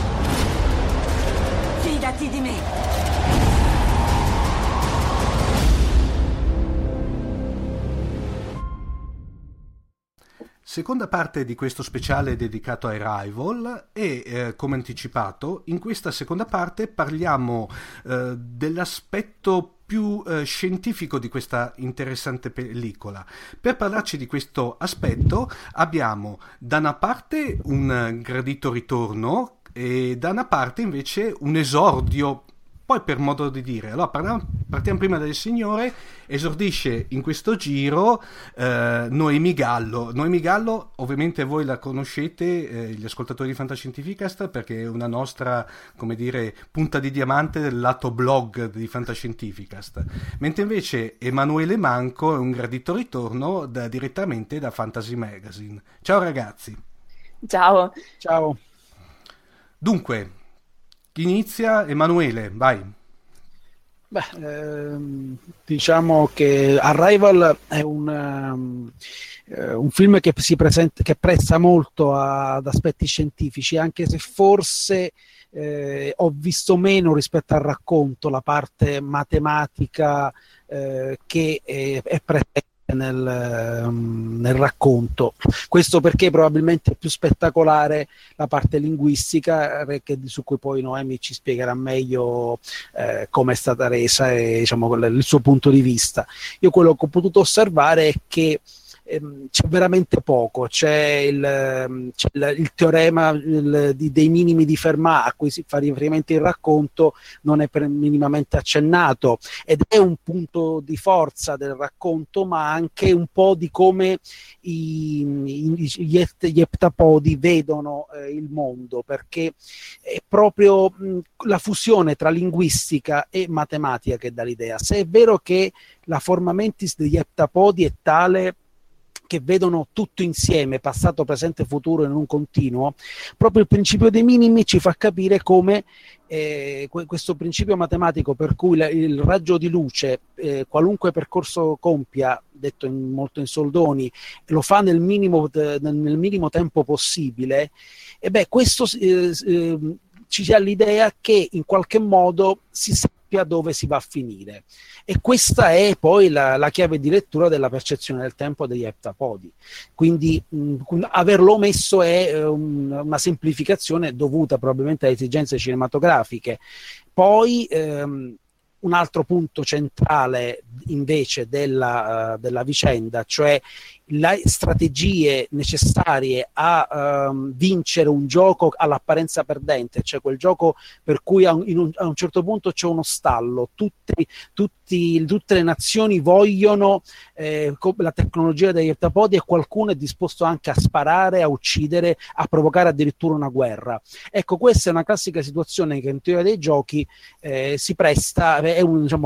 Fidati di me. Seconda parte di questo speciale dedicato a Arrival e come anticipato in questa seconda parte parliamo dell'aspetto più scientifico di questa interessante pellicola. Per parlarci di questo aspetto abbiamo da una parte un gradito ritorno e da una parte invece un esordio Poi, per modo di dire, allora partiamo prima del signore. Esordisce in questo giro Noemi Gallo. Noemi Gallo, ovviamente voi la conoscete, gli ascoltatori di Fantascientificast, perché è una nostra, come dire, punta di diamante del lato blog di Fantascientificast. Mentre invece Emanuele Manco è un gradito ritorno direttamente da Fantasy Magazine. Ciao ragazzi. Ciao. Ciao. Dunque, chi inizia? Emanuele, vai. Diciamo che Arrival è un film che che presta molto ad aspetti scientifici, anche se forse ho visto meno rispetto al racconto la parte matematica che è presente nel racconto. Questo perché probabilmente è più spettacolare la parte linguistica, su cui poi Noemi ci spiegherà meglio come è stata resa e diciamo il suo punto di vista. Io quello che ho potuto osservare è che c'è veramente poco, c'è il teorema dei minimi di Fermat a cui si fa riferimento il racconto, non è minimamente accennato, ed è un punto di forza del racconto, ma anche un po' di come gli eptapodi vedono il mondo, perché è proprio la fusione tra linguistica e matematica che dà l'idea. Se è vero che la forma mentis degli eptapodi è tale che vedono tutto insieme, passato, presente, futuro in un continuo, proprio il principio dei minimi ci fa capire come questo principio matematico per cui il raggio di luce, qualunque percorso compia, detto molto in soldoni, lo fa nel minimo tempo possibile, e questo ci dà l'idea che in qualche modo si sappia dove si va a finire, e questa è poi la chiave di lettura della percezione del tempo degli eptapodi. Quindi averlo omesso è una semplificazione dovuta probabilmente a esigenze cinematografiche. Poi un altro punto centrale invece della vicenda, cioè le strategie necessarie a vincere un gioco all'apparenza perdente, cioè quel gioco per cui a un certo punto c'è uno stallo, tutte le nazioni vogliono la tecnologia degli eptapodi, e qualcuno è disposto anche a sparare, a uccidere, a provocare addirittura una guerra. Ecco, questa è una classica situazione che in teoria dei giochi si presta, è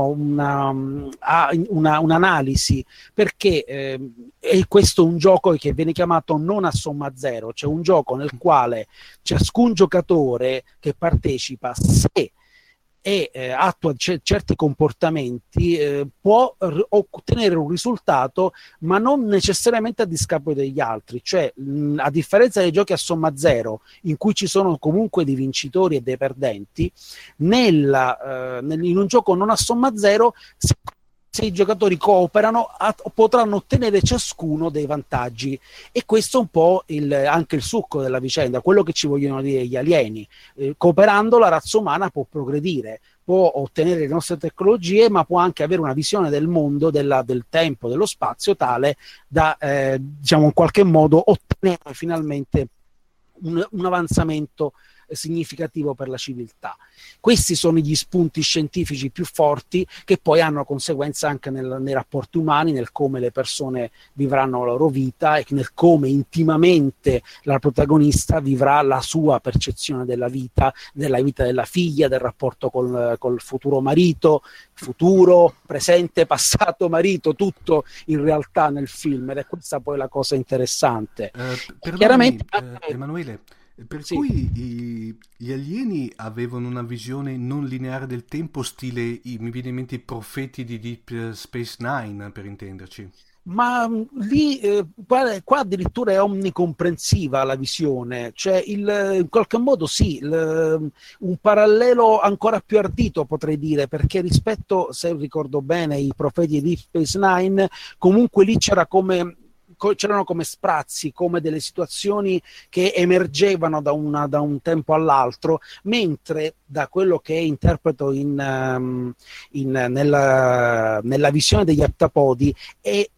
un'analisi, perché è questo un gioco che viene chiamato non a somma zero, cioè un gioco nel quale ciascun giocatore che partecipa, se attua certi comportamenti, può ottenere un risultato, ma non necessariamente a discapito degli altri. Cioè, a differenza dei giochi a somma zero, in cui ci sono comunque dei vincitori e dei perdenti, in un gioco non a somma zero, se i giocatori cooperano potranno ottenere ciascuno dei vantaggi, e questo è un po' anche il succo della vicenda, quello che ci vogliono dire gli alieni. Cooperando la razza umana può progredire, può ottenere le nostre tecnologie, ma può anche avere una visione del mondo, del tempo, dello spazio, tale da diciamo in qualche modo ottenere finalmente un avanzamento significativo per la civiltà. Questi sono gli spunti scientifici più forti, che poi hanno conseguenze anche nei rapporti umani, nel come le persone vivranno la loro vita e nel come intimamente la protagonista vivrà la sua percezione della vita della figlia, del rapporto col futuro marito, futuro, presente, passato, marito, tutto in realtà nel film, ed è questa poi la cosa interessante. Chiaramente, Emanuele, per sì. cui gli alieni avevano una visione non lineare del tempo, stile, mi viene in mente i profeti di Deep Space Nine, per intenderci. Ma lì qua addirittura è omnicomprensiva la visione, cioè in qualche modo sì, un parallelo ancora più ardito potrei dire, perché rispetto, se ricordo bene, i profeti di Deep Space Nine, comunque lì c'erano come sprazzi, come delle situazioni che emergevano da un tempo all'altro, mentre da quello che interpreto nella visione degli eptapodi è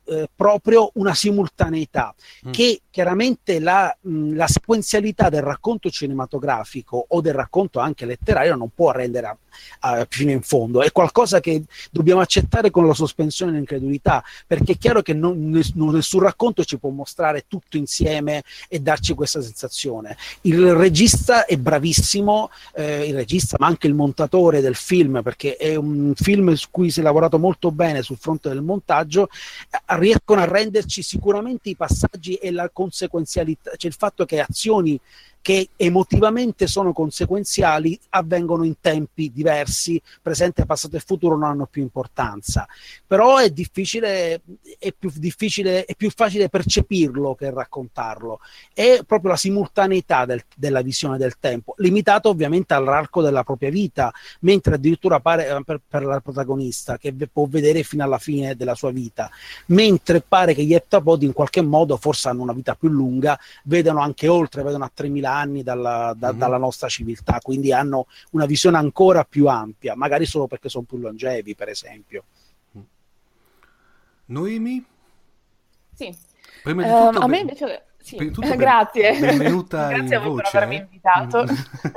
proprio una simultaneità che chiaramente la sequenzialità del racconto cinematografico o del racconto anche letterario non può rendere fino in fondo. È qualcosa che dobbiamo accettare con la sospensione dell'incredulità, perché è chiaro che nessun racconto ci può mostrare tutto insieme e darci questa sensazione. Il regista è bravissimo, il regista ma anche il montatore del film, perché è un film su cui si è lavorato molto bene sul fronte del montaggio, riescono a renderci sicuramente i passaggi e la conseguenzialità, cioè il fatto che azioni che emotivamente sono conseguenziali avvengono in tempi diversi, presente, passato e futuro non hanno più importanza, però è difficile, è più facile percepirlo che raccontarlo. È proprio la simultaneità della visione del tempo, limitata ovviamente all'arco della propria vita, mentre addirittura pare per la protagonista che può vedere fino alla fine della sua vita, mentre pare che gli Heptapod in qualche modo forse hanno una vita più lunga, vedono anche oltre, vedono a 3000 anni dalla nostra civiltà, quindi hanno una visione ancora più ampia, magari solo perché sono più longevi, per esempio. Noemi? Sì. Prima di tutto, a me invece sì. Grazie. Benvenuta grazie in voce. Per avermi invitato.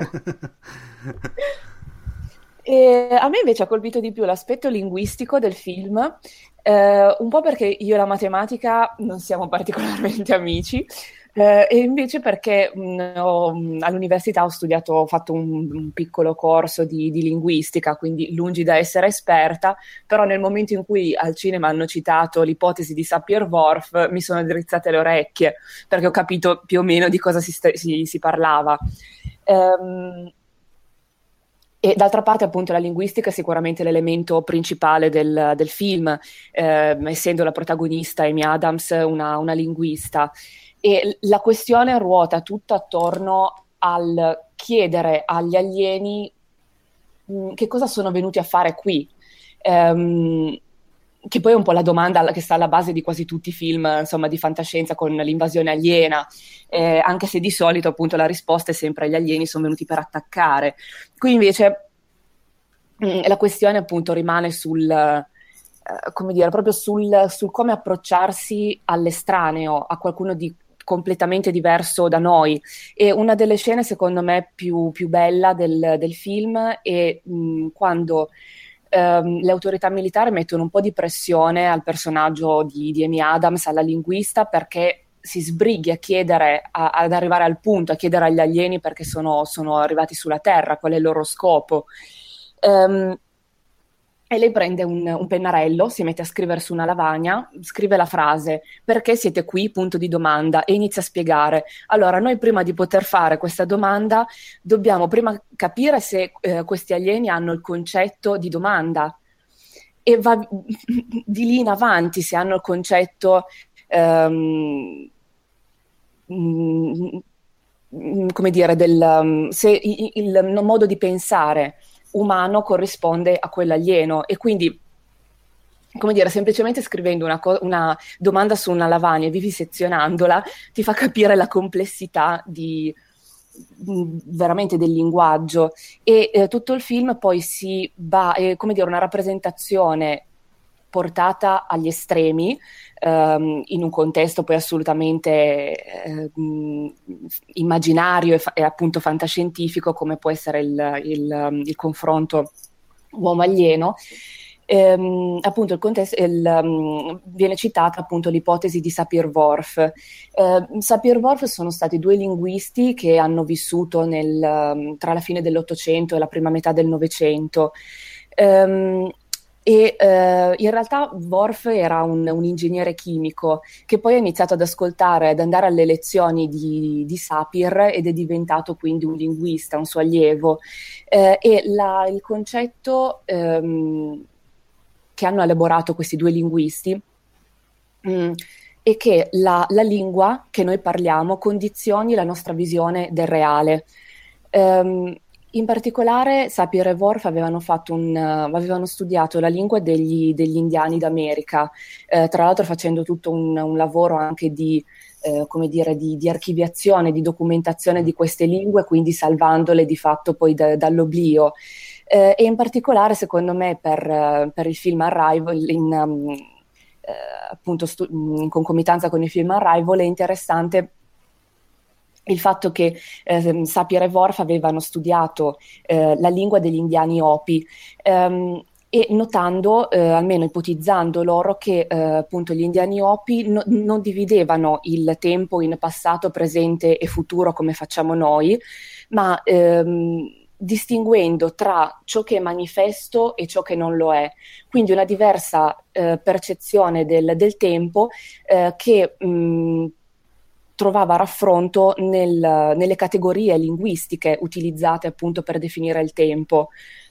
E a me invece ha colpito di più l'aspetto linguistico del film, un po' perché io e la matematica non siamo particolarmente amici, e invece perché all'università ho fatto un piccolo corso di linguistica, quindi lungi da essere esperta, però nel momento in cui al cinema hanno citato l'ipotesi di Sapir-Whorf mi sono drizzate le orecchie, perché ho capito più o meno di cosa si parlava. E d'altra parte appunto la linguistica è sicuramente l'elemento principale del film, essendo la protagonista Amy Adams una linguista. E la questione ruota tutta attorno al chiedere agli alieni che cosa sono venuti a fare qui, che poi è un po' la domanda che sta alla base di quasi tutti i film, insomma, di fantascienza con l'invasione aliena, anche se di solito appunto la risposta è sempre gli alieni sono venuti per attaccare. Qui invece la questione appunto rimane come dire, proprio sul come approcciarsi all'estraneo, a qualcuno di completamente diverso da noi. E una delle scene secondo me più bella del film è quando le autorità militari mettono un po' di pressione al personaggio di Amy Adams, alla linguista, perché si sbrighi a chiedere, ad arrivare al punto, a chiedere agli alieni perché sono arrivati sulla Terra, qual è il loro scopo. E lei prende un pennarello, si mette a scrivere su una lavagna, scrive la frase "perché siete qui?" punto di domanda, e inizia a spiegare. Allora, noi prima di poter fare questa domanda dobbiamo prima capire se questi alieni hanno il concetto di domanda, e va di lì in avanti se hanno il concetto come dire se il modo di pensare umano corrisponde a quell'alieno, e quindi, come dire, semplicemente scrivendo una domanda su una lavagna e vivisezionandola ti fa capire la complessità veramente del linguaggio. E tutto il film poi si va, come dire, una rappresentazione portata agli estremi, in un contesto poi assolutamente immaginario e appunto fantascientifico, come può essere il confronto uomo-alieno. Appunto il contesto viene citata appunto l'ipotesi di Sapir-Whorf. Sapir-Whorf sono stati due linguisti che hanno vissuto tra la fine dell'Ottocento e la prima metà del Novecento. In realtà Worf era un ingegnere chimico che poi ha iniziato ad andare alle lezioni di Sapir, ed è diventato quindi un linguista, un suo allievo. Il concetto che hanno elaborato questi due linguisti è che la lingua che noi parliamo condizioni la nostra visione del reale. In particolare Sapir e Whorf avevano studiato la lingua degli indiani d'America, tra l'altro facendo tutto un lavoro anche di archiviazione, di documentazione di queste lingue, quindi salvandole di fatto poi dall'oblio. E in particolare, secondo me, per il film Arrival, appunto in concomitanza con il film Arrival, è interessante il fatto che Sapir e Worf avevano studiato la lingua degli indiani Hopi, e notando, almeno ipotizzando loro, che appunto gli indiani Hopi non dividevano il tempo in passato, presente e futuro come facciamo noi, ma distinguendo tra ciò che è manifesto e ciò che non lo è. Quindi una diversa percezione del tempo che trovava raffronto nelle categorie linguistiche utilizzate appunto per definire il tempo.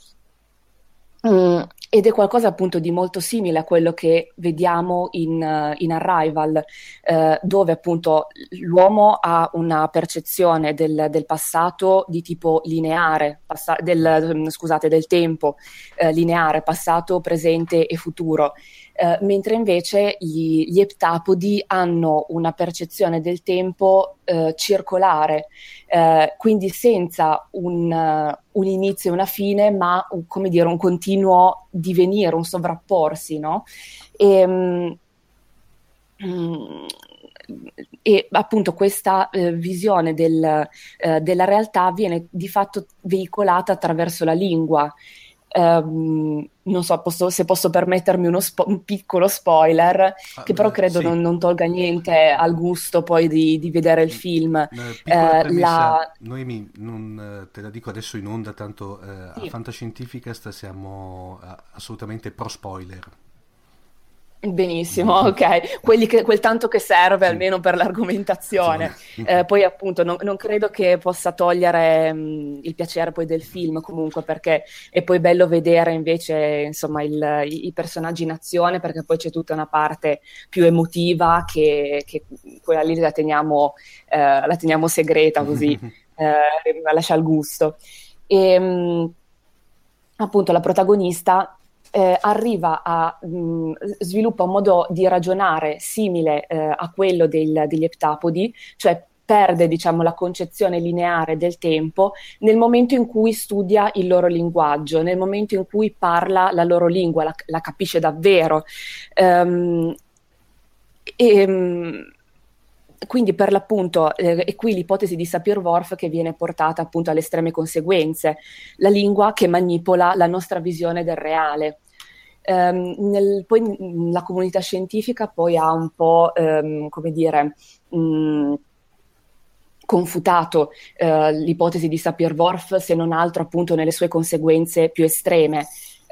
Ed è qualcosa appunto di molto simile a quello che vediamo in Arrival, dove appunto l'uomo ha una percezione del passato di tipo lineare, del tempo lineare, passato, presente e futuro. Mentre invece gli eptapodi hanno una percezione del tempo circolare, quindi senza un inizio e una fine, ma come dire, un continuo divenire, un sovrapporsi, no? E appunto questa visione della realtà viene di fatto veicolata attraverso la lingua. Non so se posso permettermi un piccolo spoiler, che però credo sì. non tolga niente al gusto poi di vedere il film. Piccola premessa, Noemi, non te la dico adesso in onda, tanto Sì. a Fantascientificast siamo assolutamente pro spoiler. Benissimo, ok, quel tanto che serve almeno per l'argomentazione. Poi appunto non credo che possa togliere il piacere poi del film, comunque, perché è poi bello vedere invece insomma i personaggi in azione, perché poi c'è tutta una parte più emotiva che quella lì la teniamo segreta, così lascia il gusto. E appunto la protagonista sviluppa un modo di ragionare simile a quello degli eptapodi, cioè perde, diciamo, la concezione lineare del tempo nel momento in cui studia il loro linguaggio, nel momento in cui parla la loro lingua, la capisce davvero. Quindi per l'appunto è qui l'ipotesi di Sapir-Whorf che viene portata appunto alle estreme conseguenze, la lingua che manipola la nostra visione del reale. Poi la comunità scientifica poi ha un po' come dire confutato l'ipotesi di Sapir-Whorf, se non altro appunto nelle sue conseguenze più estreme.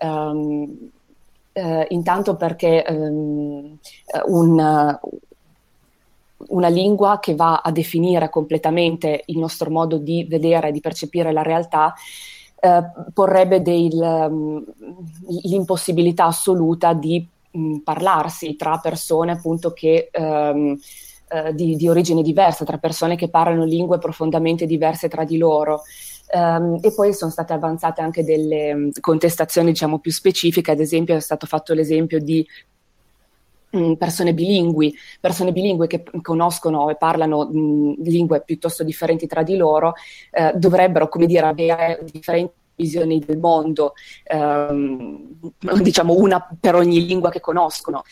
Intanto perché una lingua che va a definire completamente il nostro modo di vedere e di percepire la realtà porrebbe l'impossibilità assoluta di parlarsi tra persone appunto che di origine diversa, tra persone che parlano lingue profondamente diverse tra di loro. E poi sono state avanzate anche delle contestazioni, diciamo, più specifiche. Ad esempio è stato fatto l'esempio di persone bilingui che conoscono e parlano lingue piuttosto differenti tra di loro, dovrebbero, come dire, avere differenti visioni del mondo, diciamo una per ogni lingua che conoscono,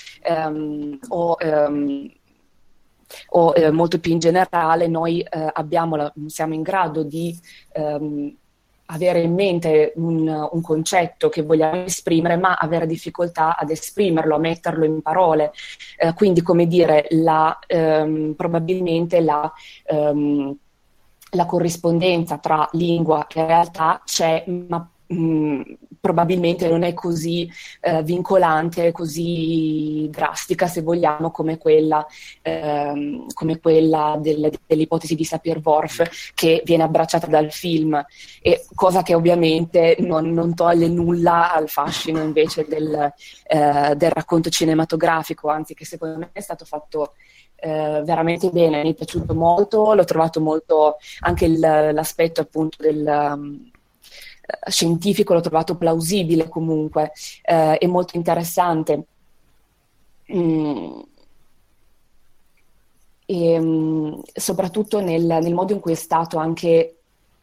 o molto più in generale noi siamo in grado di avere in mente un concetto che vogliamo esprimere, ma avere difficoltà ad esprimerlo, a metterlo in parole. Quindi, come dire, probabilmente la corrispondenza tra lingua e realtà c'è, ma probabilmente non è così vincolante, così drastica, se vogliamo, come quella dell'ipotesi di Sapir-Whorf, che viene abbracciata dal film, e cosa che ovviamente non toglie nulla al fascino invece del racconto cinematografico, anzi, che secondo me è stato fatto veramente bene, mi è piaciuto molto, l'ho trovato molto, anche l'aspetto appunto del scientifico l'ho trovato plausibile comunque, e molto interessante. E soprattutto nel modo in cui è stato anche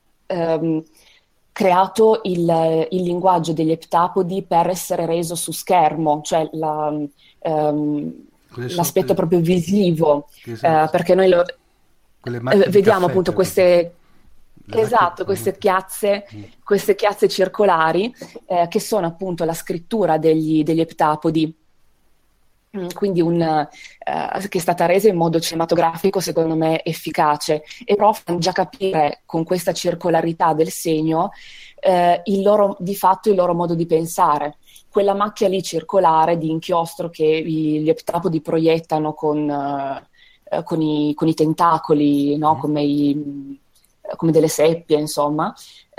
creato il linguaggio degli eptapodi per essere reso su schermo, cioè l'aspetto proprio visivo, esatto. perché noi vediamo appunto queste... Esatto, queste chiazze circolari che sono appunto la scrittura degli eptapodi, quindi che è stata resa in modo cinematografico secondo me efficace, e però fanno già capire con questa circolarità del segno di fatto il loro modo di pensare. Quella macchia lì circolare di inchiostro che gli eptapodi proiettano con i tentacoli, no? Come delle seppie, insomma,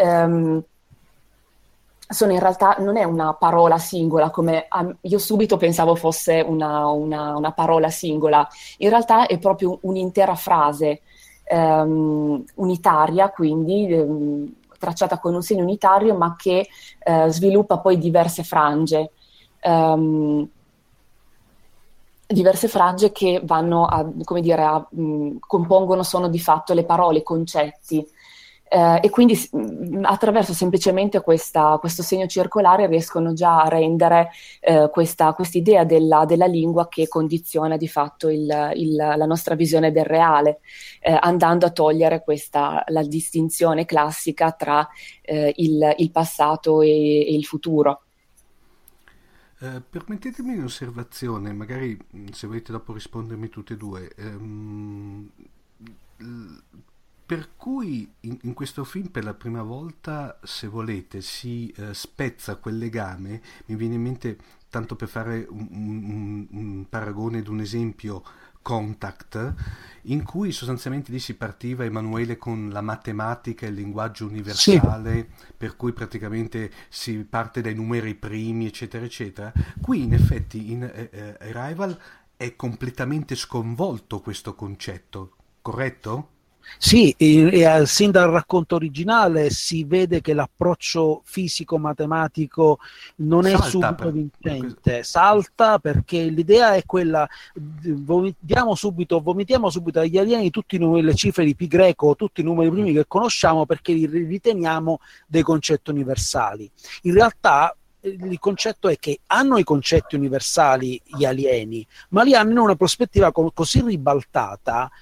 sono in realtà, non è una parola singola, come io subito pensavo fosse una parola singola, in realtà è proprio un'intera frase unitaria, quindi tracciata con un segno unitario, ma che sviluppa poi diverse frange che vanno compongono, sono di fatto le parole, i concetti, e quindi attraverso semplicemente questo segno circolare riescono già a rendere questa idea della lingua che condiziona di fatto la nostra visione del reale, andando a togliere la distinzione classica tra il passato e il futuro. Permettetemi un'osservazione, magari se volete dopo rispondermi tutte e due. Per cui in questo film per la prima volta, se volete, si spezza quel legame. Mi viene in mente, tanto per fare un paragone ed un esempio, Contact, in cui sostanzialmente lì si partiva, Emanuele, con la matematica e il linguaggio universale, sì, per cui praticamente si parte dai numeri primi, eccetera, eccetera. Qui in effetti in Arrival è completamente sconvolto questo concetto, corretto? Sì, sin dal racconto originale si vede che l'approccio fisico-matematico non è subito vincente, salta perché l'idea è quella: vomitiamo subito agli alieni tutte le cifre di pi greco, tutti i numeri primi che conosciamo, perché li riteniamo dei concetti universali. In realtà il concetto è che hanno i concetti universali gli alieni, ma li hanno in una prospettiva così ribaltata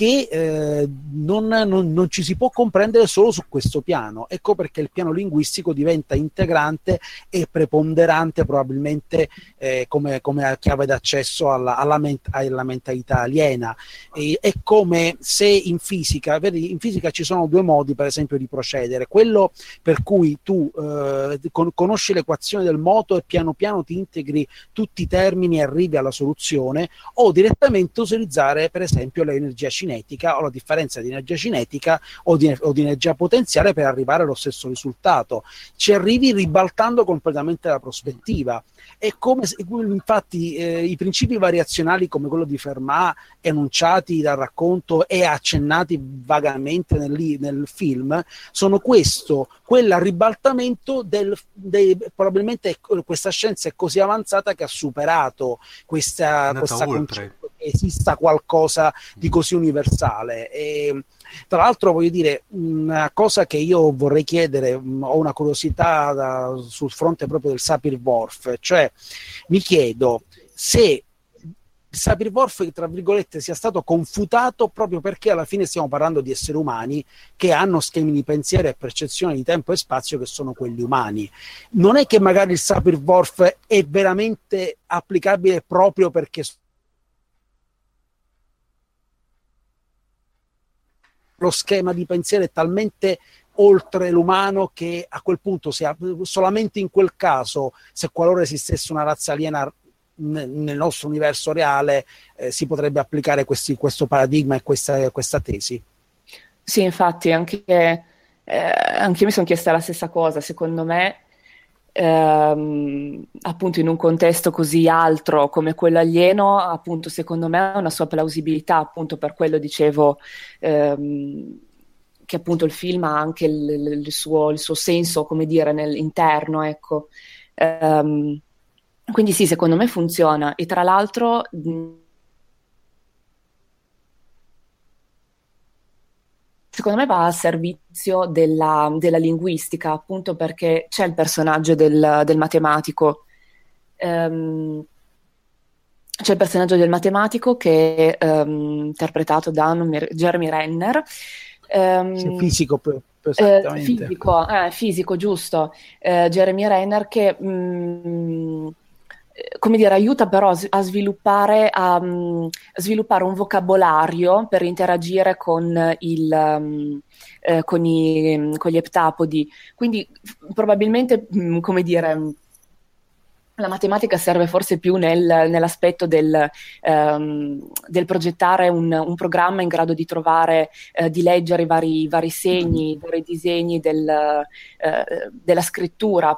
che non ci si può comprendere solo su questo piano. Ecco perché il piano linguistico diventa integrante e preponderante, probabilmente come chiave d'accesso alla mentalità aliena. È come se in fisica, vedi, in fisica ci sono due modi, per esempio, di procedere: quello per cui tu conosci l'equazione del moto e piano piano ti integri tutti i termini e arrivi alla soluzione, o direttamente utilizzare per esempio l'energia cinetica o la differenza di energia cinetica o di energia potenziale per arrivare allo stesso risultato. Ci arrivi ribaltando completamente la prospettiva. È come se, infatti, i principi variazionali come quello di Fermat, enunciati dal racconto e accennati vagamente nel film, sono quel ribaltamento probabilmente questa scienza è così avanzata che ha superato questa concetto che esista qualcosa di così universale. E tra l'altro, voglio dire, una cosa che io vorrei chiedere, ho una curiosità sul fronte proprio del Sapir-Whorf, cioè mi chiedo se Sapir-Whorf, tra virgolette, sia stato confutato proprio perché alla fine stiamo parlando di esseri umani che hanno schemi di pensiero e percezione di tempo e spazio che sono quelli umani. Non è che magari il Sapir-Whorf è veramente applicabile proprio perché lo schema di pensiero è talmente oltre l'umano che a quel punto solamente in quel caso, se qualora esistesse una razza aliena nel nostro universo reale, si potrebbe applicare questo paradigma e questa tesi. Sì, infatti anche io mi sono chiesta la stessa cosa. Secondo me appunto in un contesto così altro come quello alieno, appunto secondo me ha una sua plausibilità, appunto per quello dicevo che appunto il film ha anche il suo senso, come dire, nell'interno, ecco. Quindi sì, secondo me funziona. E tra l'altro secondo me va al servizio della linguistica, appunto perché c'è il personaggio del matematico, c'è il personaggio del matematico che è interpretato da Jeremy Renner. Fisico, esattamente. Fisico, giusto. Jeremy Renner che come dire, aiuta però a sviluppare un vocabolario per interagire con gli eptapodi. Quindi probabilmente, come dire, la matematica serve forse più nell'aspetto del progettare un programma in grado di trovare, di leggere i vari segni, i vari disegni della scrittura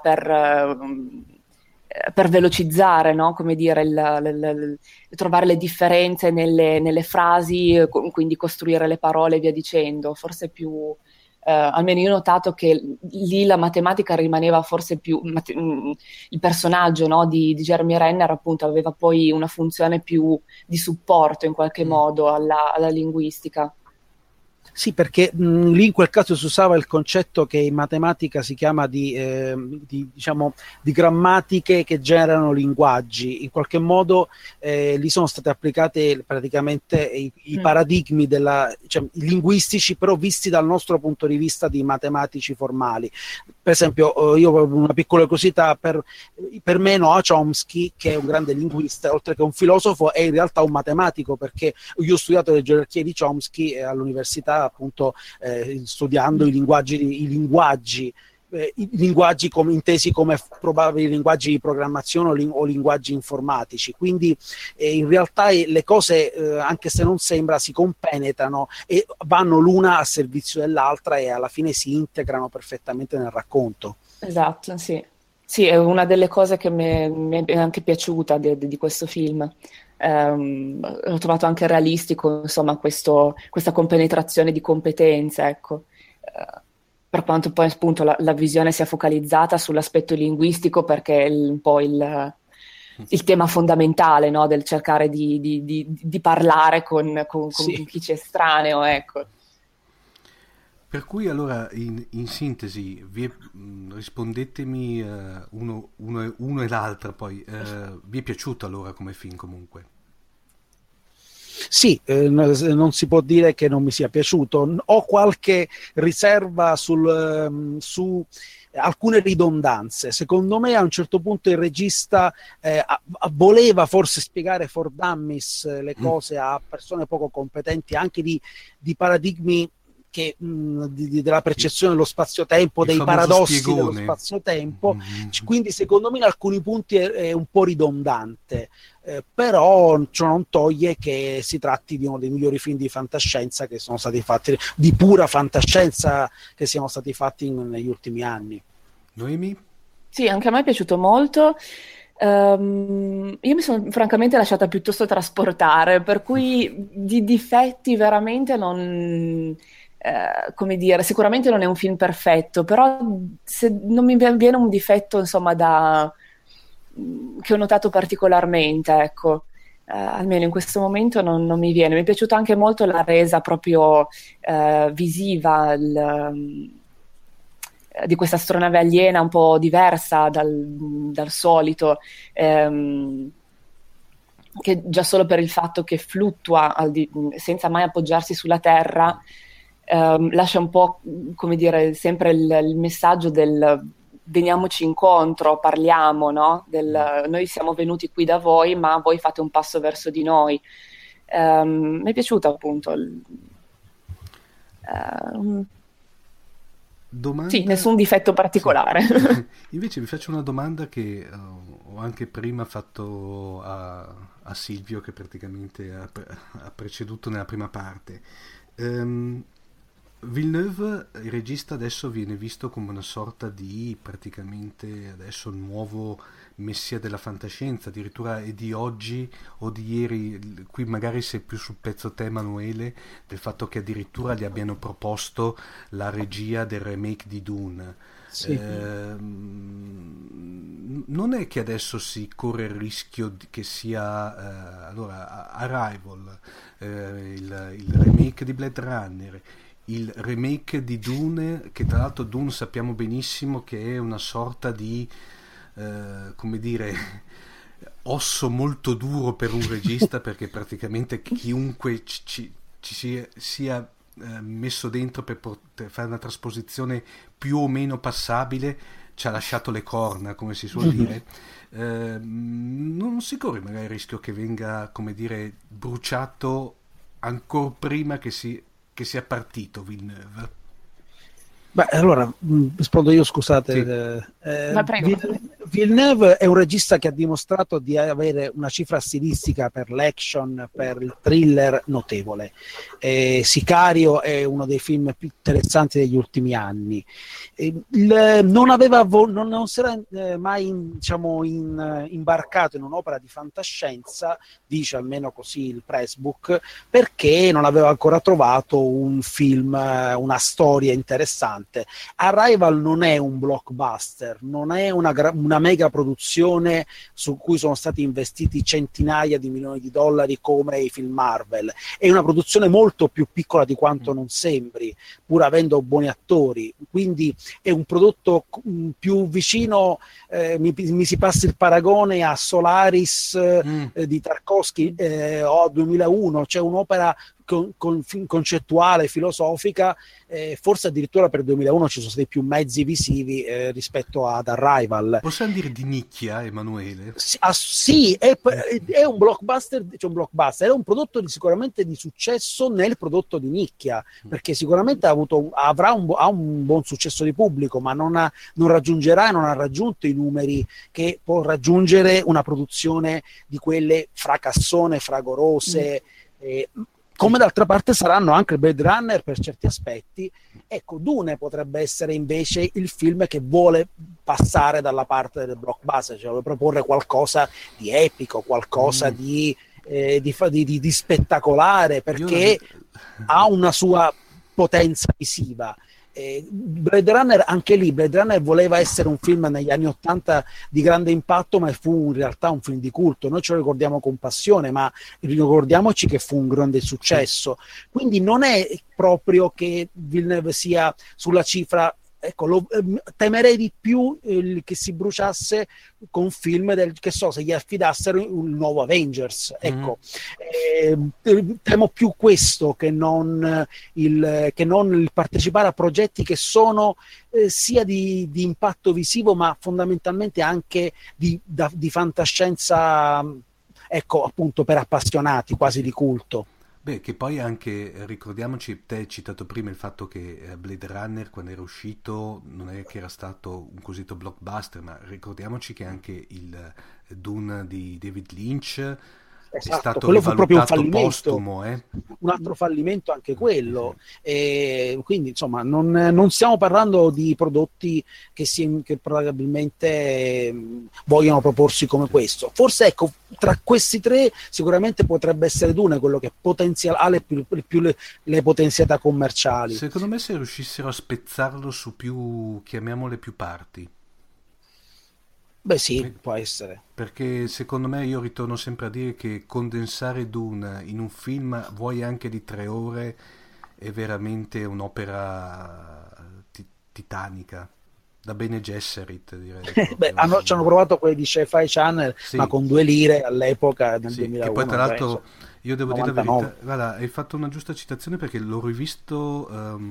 per velocizzare, no? Come dire, trovare le differenze nelle frasi, quindi costruire le parole e via dicendo. Forse più, almeno io ho notato che lì la matematica rimaneva forse più, il personaggio, no, di Jeremy Renner appunto aveva poi una funzione più di supporto in qualche modo alla linguistica. Sì, perché lì in quel caso si usava il concetto che in matematica si chiama di grammatiche che generano linguaggi. In qualche modo lì sono state applicate praticamente i paradigmi linguistici, però visti dal nostro punto di vista di matematici formali. Per esempio, io ho una piccola curiosità, per me Noam Chomsky, che è un grande linguista, oltre che un filosofo, è in realtà un matematico, perché io ho studiato le gerarchie di Chomsky all'università, appunto studiando i linguaggi come, intesi come probabili linguaggi di programmazione o linguaggi informatici. Quindi in realtà le cose, anche se non sembra, si compenetrano e vanno l'una a servizio dell'altra e alla fine si integrano perfettamente nel racconto. Esatto, sì. Sì, è una delle cose che mi è anche piaciuta di questo film. Ho trovato anche realistico, insomma, questa compenetrazione di competenze, ecco. Per quanto poi appunto la visione sia focalizzata sull'aspetto linguistico, perché è un po' il tema fondamentale, no? Del cercare di parlare con chi c'è estraneo, ecco. Per cui allora, in sintesi, rispondetemi uno e l'altra, poi vi è piaciuto allora come film comunque? Sì, non si può dire che non mi sia piaciuto. Ho qualche riserva su alcune ridondanze. Secondo me a un certo punto il regista voleva forse spiegare for dummies le cose a persone poco competenti, anche di paradigmi della percezione dello spazio-tempo, dei paradossi dello spazio-tempo. Quindi secondo me in alcuni punti è un po' ridondante, però ciò non toglie che si tratti di uno dei migliori film di fantascienza che sono stati fatti, di pura fantascienza, che siano stati fatti negli ultimi anni. Noemi? Sì, anche a me è piaciuto molto. Io mi sono francamente lasciata piuttosto trasportare, per cui di difetti veramente non... come dire, sicuramente non è un film perfetto, però se non mi viene un difetto, insomma, che ho notato particolarmente, ecco, almeno in questo momento non mi viene. Mi è piaciuta anche molto la resa proprio visiva di questa astronave aliena un po' diversa dal solito, che già solo per il fatto che fluttua senza mai appoggiarsi sulla Terra lascia un po', come dire, sempre il messaggio del veniamoci incontro, parliamo, no? Noi siamo venuti qui da voi, ma voi fate un passo verso di noi. Mi è piaciuto appunto domanda... Sì, nessun difetto particolare. Sì. Invece vi faccio una domanda che ho anche prima fatto a Silvio, che praticamente ha preceduto nella prima parte. Villeneuve, il regista, adesso viene visto come una sorta di praticamente adesso il nuovo messia della fantascienza, addirittura è di oggi o di ieri, qui magari sei più sul pezzo te, Emanuele, del fatto che addirittura gli abbiano proposto la regia del remake di Dune. Sì. Non è che adesso si corre il rischio che sia allora Arrival, il remake di Blade Runner, il remake di Dune, che tra l'altro Dune sappiamo benissimo che è una sorta di come dire osso molto duro per un regista, perché praticamente chiunque ci sia messo dentro per fare una trasposizione più o meno passabile ci ha lasciato le corna, come si suol dire. Non si corre magari il rischio che venga, come dire, bruciato ancora prima che sia partito Villeneuve? Beh, allora rispondo io, scusate. Sì. Villeneuve è un regista che ha dimostrato di avere una cifra stilistica per l'action, per il thriller notevole. Sicario è uno dei film più interessanti degli ultimi anni. Non si era mai imbarcato in un'opera di fantascienza, dice almeno così il pressbook, perché non aveva ancora trovato un film, una storia interessante. Arrival non è un blockbuster, non è una mega produzione su cui sono stati investiti centinaia di milioni di dollari come i film Marvel, è una produzione molto più piccola di quanto non sembri, pur avendo buoni attori, quindi è un prodotto più vicino, mi si passa il paragone a Solaris di Tarkovsky o 2001, cioè un'opera concettuale, filosofica, forse addirittura per 2001 ci sono stati più mezzi visivi rispetto ad Arrival. Possiamo dire di nicchia, Emanuele? Sì, è un blockbuster, è un prodotto sicuramente di successo nel prodotto di nicchia, perché sicuramente ha un buon successo di pubblico, ma non raggiungerà e non ha raggiunto i numeri che può raggiungere una produzione di quelle fracassone, fragorose, come d'altra parte saranno anche Blade Runner per certi aspetti. Ecco, Dune potrebbe essere invece il film che vuole passare dalla parte del blockbuster, cioè vuole proporre qualcosa di epico, qualcosa di spettacolare, perché ha una sua potenza visiva. Blade Runner, anche lì Blade Runner voleva essere un film negli anni '80 di grande impatto, ma fu in realtà un film di culto. Noi ce lo ricordiamo con passione, ma ricordiamoci che fu un grande successo. Quindi non è proprio che Villeneuve sia sulla cifra, ecco, temerei di più che si bruciasse con film che se gli affidassero un nuovo Avengers, ecco. Temo più questo che non il partecipare a progetti che sono sia di impatto visivo, ma fondamentalmente anche di fantascienza, ecco, appunto, per appassionati, quasi di culto. Beh, che poi anche, ricordiamoci, te hai citato prima il fatto che Blade Runner, quando era uscito, non è che era stato un cosiddetto blockbuster, ma ricordiamoci che anche il Dune di David Lynch è stato quello fu proprio un fallimento, postumo, un altro fallimento anche quello, e quindi insomma non stiamo parlando di prodotti che probabilmente vogliono proporsi come questo. Forse, ecco, tra questi tre sicuramente potrebbe essere Dune quello che ha più le potenzialità commerciali. Secondo me, se riuscissero a spezzarlo su più, chiamiamole, più parti. Beh sì, può essere. Perché secondo me, io ritorno sempre a dire che condensare Dune in un film, vuoi anche di 3 ore, è veramente un'opera titanica. Da Bene Gesserit, direi. Beh, ci hanno provato quelli di Sci-Fi Channel, sì, ma con 2 lire all'epoca, nel 2001. Che poi, tra l'altro, io devo 99. dire la verità, guarda, hai fatto una giusta citazione, perché l'ho rivisto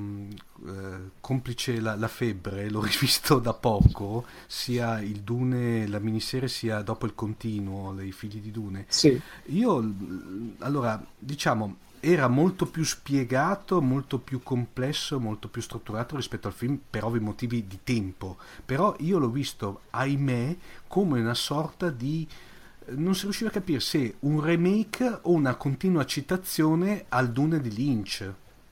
complice la febbre, l'ho rivisto da poco, sia il Dune, la miniserie, sia dopo il continuo, I figli di Dune. Sì. Io, allora, diciamo, era molto più spiegato, molto più complesso, molto più strutturato rispetto al film, per ovvi motivi di tempo. Però io l'ho visto, ahimè, come una sorta di... non si riusciva a capire se un remake o una continua citazione al Dune di Lynch.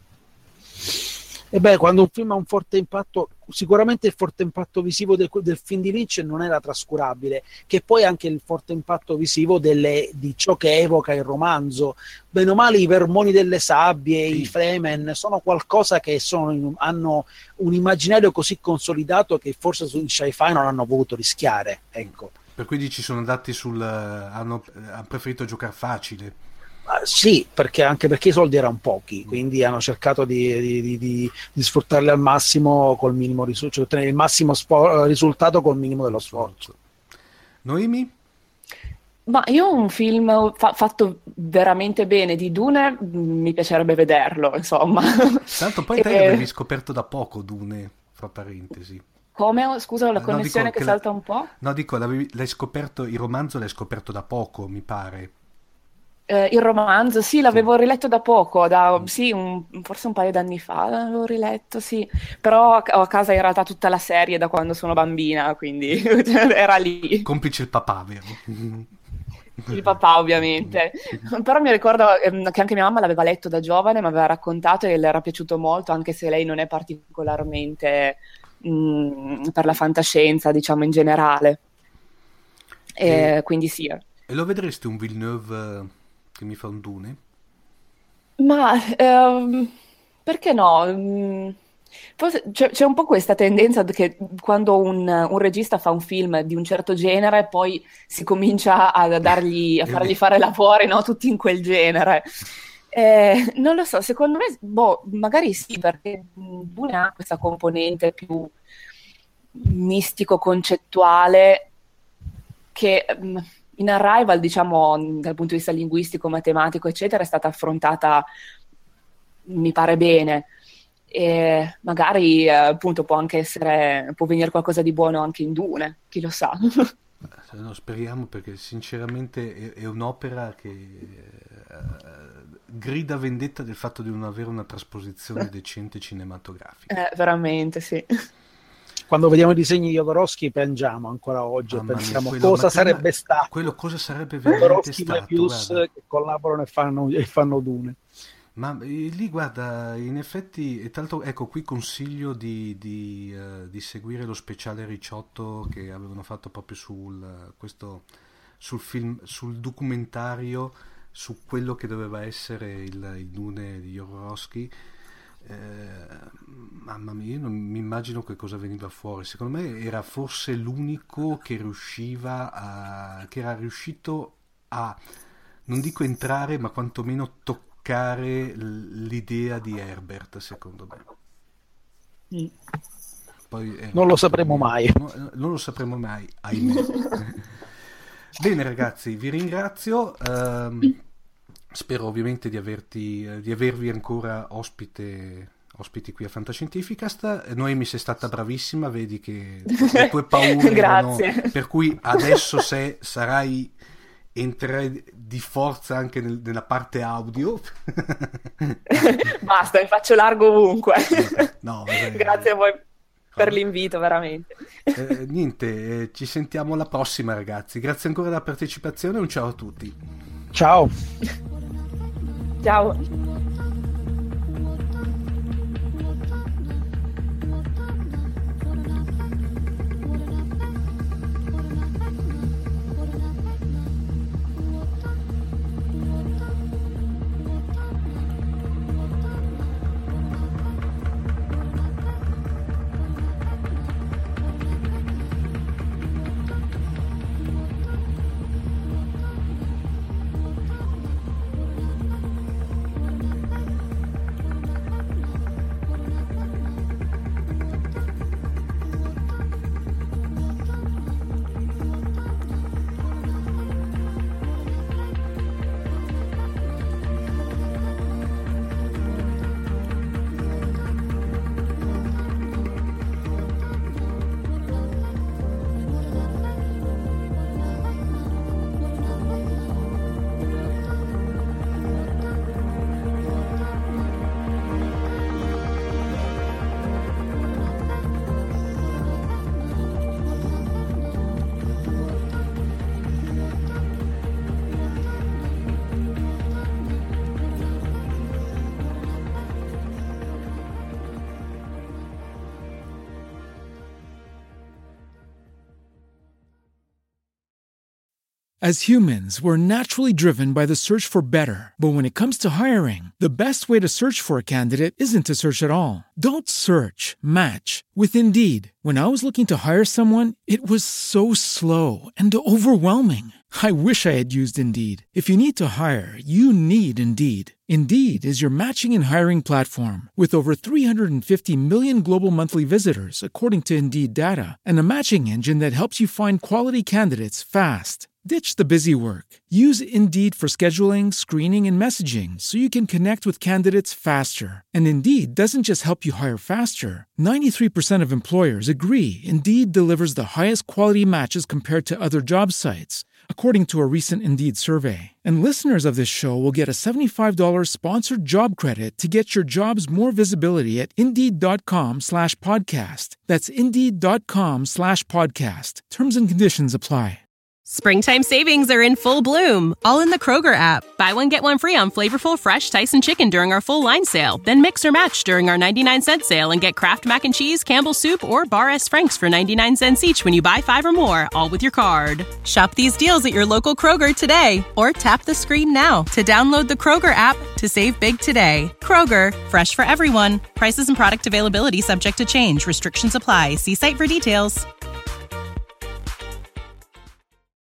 E beh, quando un film ha un forte impatto, sicuramente il forte impatto visivo del film di Lynch non era trascurabile, che poi anche il forte impatto visivo di ciò che evoca il romanzo. Bene o male, i vermoni delle sabbie, sì, i Fremen, sono qualcosa che hanno un immaginario così consolidato che forse su Sci-Fi non hanno voluto rischiare, ecco. Per cui ci sono andati hanno preferito giocare facile. Sì, anche perché i soldi erano pochi, quindi hanno cercato di sfruttarli al massimo col minimo risultato, ottenere il massimo risultato col minimo dello sforzo. Noemi? Ma io un film fatto veramente bene di Dune mi piacerebbe vederlo, insomma. Tanto poi te l'avevi scoperto da poco, Dune, fra parentesi. Come? Scusa, la connessione dico che salta un po'? No, dico, l'hai scoperto, il romanzo l'hai scoperto da poco, mi pare. Il romanzo, sì, l'avevo riletto da poco, sì, forse un paio d'anni fa l'avevo riletto, sì. Però ho a casa in realtà tutta la serie da quando sono bambina, quindi era lì. Complice il papà, vero? Il papà, ovviamente. Però mi ricordo che anche mia mamma l'aveva letto da giovane, mi aveva raccontato e le era piaciuto molto, anche se lei non è particolarmente per la fantascienza, diciamo, in generale. Quindi sì. E lo vedresti un Villeneuve che mi fa un Dune? Ma perché no? Forse c'è un po' questa tendenza che quando un regista fa un film di un certo genere, poi si comincia a fargli fare lavori, no? Tutti in quel genere. Non lo so, secondo me, magari sì, perché Dune ha questa componente più mistico-concettuale che in Arrival, diciamo, dal punto di vista linguistico, matematico, eccetera, è stata affrontata, mi pare bene. E magari appunto può venire qualcosa di buono anche in Dune, chi lo sa. No, speriamo, perché sinceramente è un'opera che grida vendetta del fatto di non avere una trasposizione decente cinematografica. Veramente, sì. Quando vediamo i disegni di Jodorowsky piangiamo ancora oggi, pensiamo cosa sarebbe stato. Quello cosa sarebbe veramente stato. Che collaborano e fanno Dune. Ma lì, guarda, in effetti, e tanto, ecco, qui consiglio di seguire lo speciale Ricciotto che avevano fatto proprio sul film, sul documentario su quello che doveva essere il Dune di Jodorowsky. Mamma mia, io non mi immagino che cosa veniva fuori. Secondo me era forse l'unico che era riuscito a, non dico entrare, ma quantomeno toccare l'idea di Herbert, secondo me. Poi, non lo sapremo mai. Non lo sapremo mai, ahimè. Bene ragazzi, vi ringrazio. Spero ovviamente di avervi ancora ospiti qui a Fantascientificast. Noemi, sei stata bravissima, vedi che le tue paure erano, per cui adesso entrerai di forza anche nella parte audio. Basta, mi faccio largo ovunque. No, grazie a voi per l'invito, veramente. Niente, ci sentiamo alla prossima ragazzi. Grazie ancora della partecipazione e un ciao a tutti. Ciao. Ciao. As humans, we're naturally driven by the search for better. But when it comes to hiring, the best way to search for a candidate isn't to search at all. Don't search, match with Indeed. When I was looking to hire someone, it was so slow and overwhelming. I wish I had used Indeed. If you need to hire, you need Indeed. Indeed is your matching and hiring platform with over 350 million global monthly visitors, according to Indeed data, and a matching engine that helps you find quality candidates fast. Ditch the busy work. Use Indeed for scheduling, screening, and messaging so you can connect with candidates faster. And Indeed doesn't just help you hire faster. 93% of employers agree Indeed delivers the highest quality matches compared to other job sites, according to a recent Indeed survey. And listeners of this show will get a $75 sponsored job credit to get your jobs more visibility at Indeed.com/podcast. That's Indeed.com/podcast. Terms and conditions apply. Springtime savings are in full bloom, all in the Kroger app. Buy one, get one free on flavorful fresh Tyson chicken during our full line sale. Then mix or match during our 99-cent sale and get Kraft Mac and Cheese, Campbell's Soup, or Bar S. Frank's for 99 cents each when you buy 5 or more, all with your card. Shop these deals at your local Kroger today, or tap the screen now to download the Kroger app to save big today. Kroger, fresh for everyone. Prices and product availability subject to change. Restrictions apply. See site for details.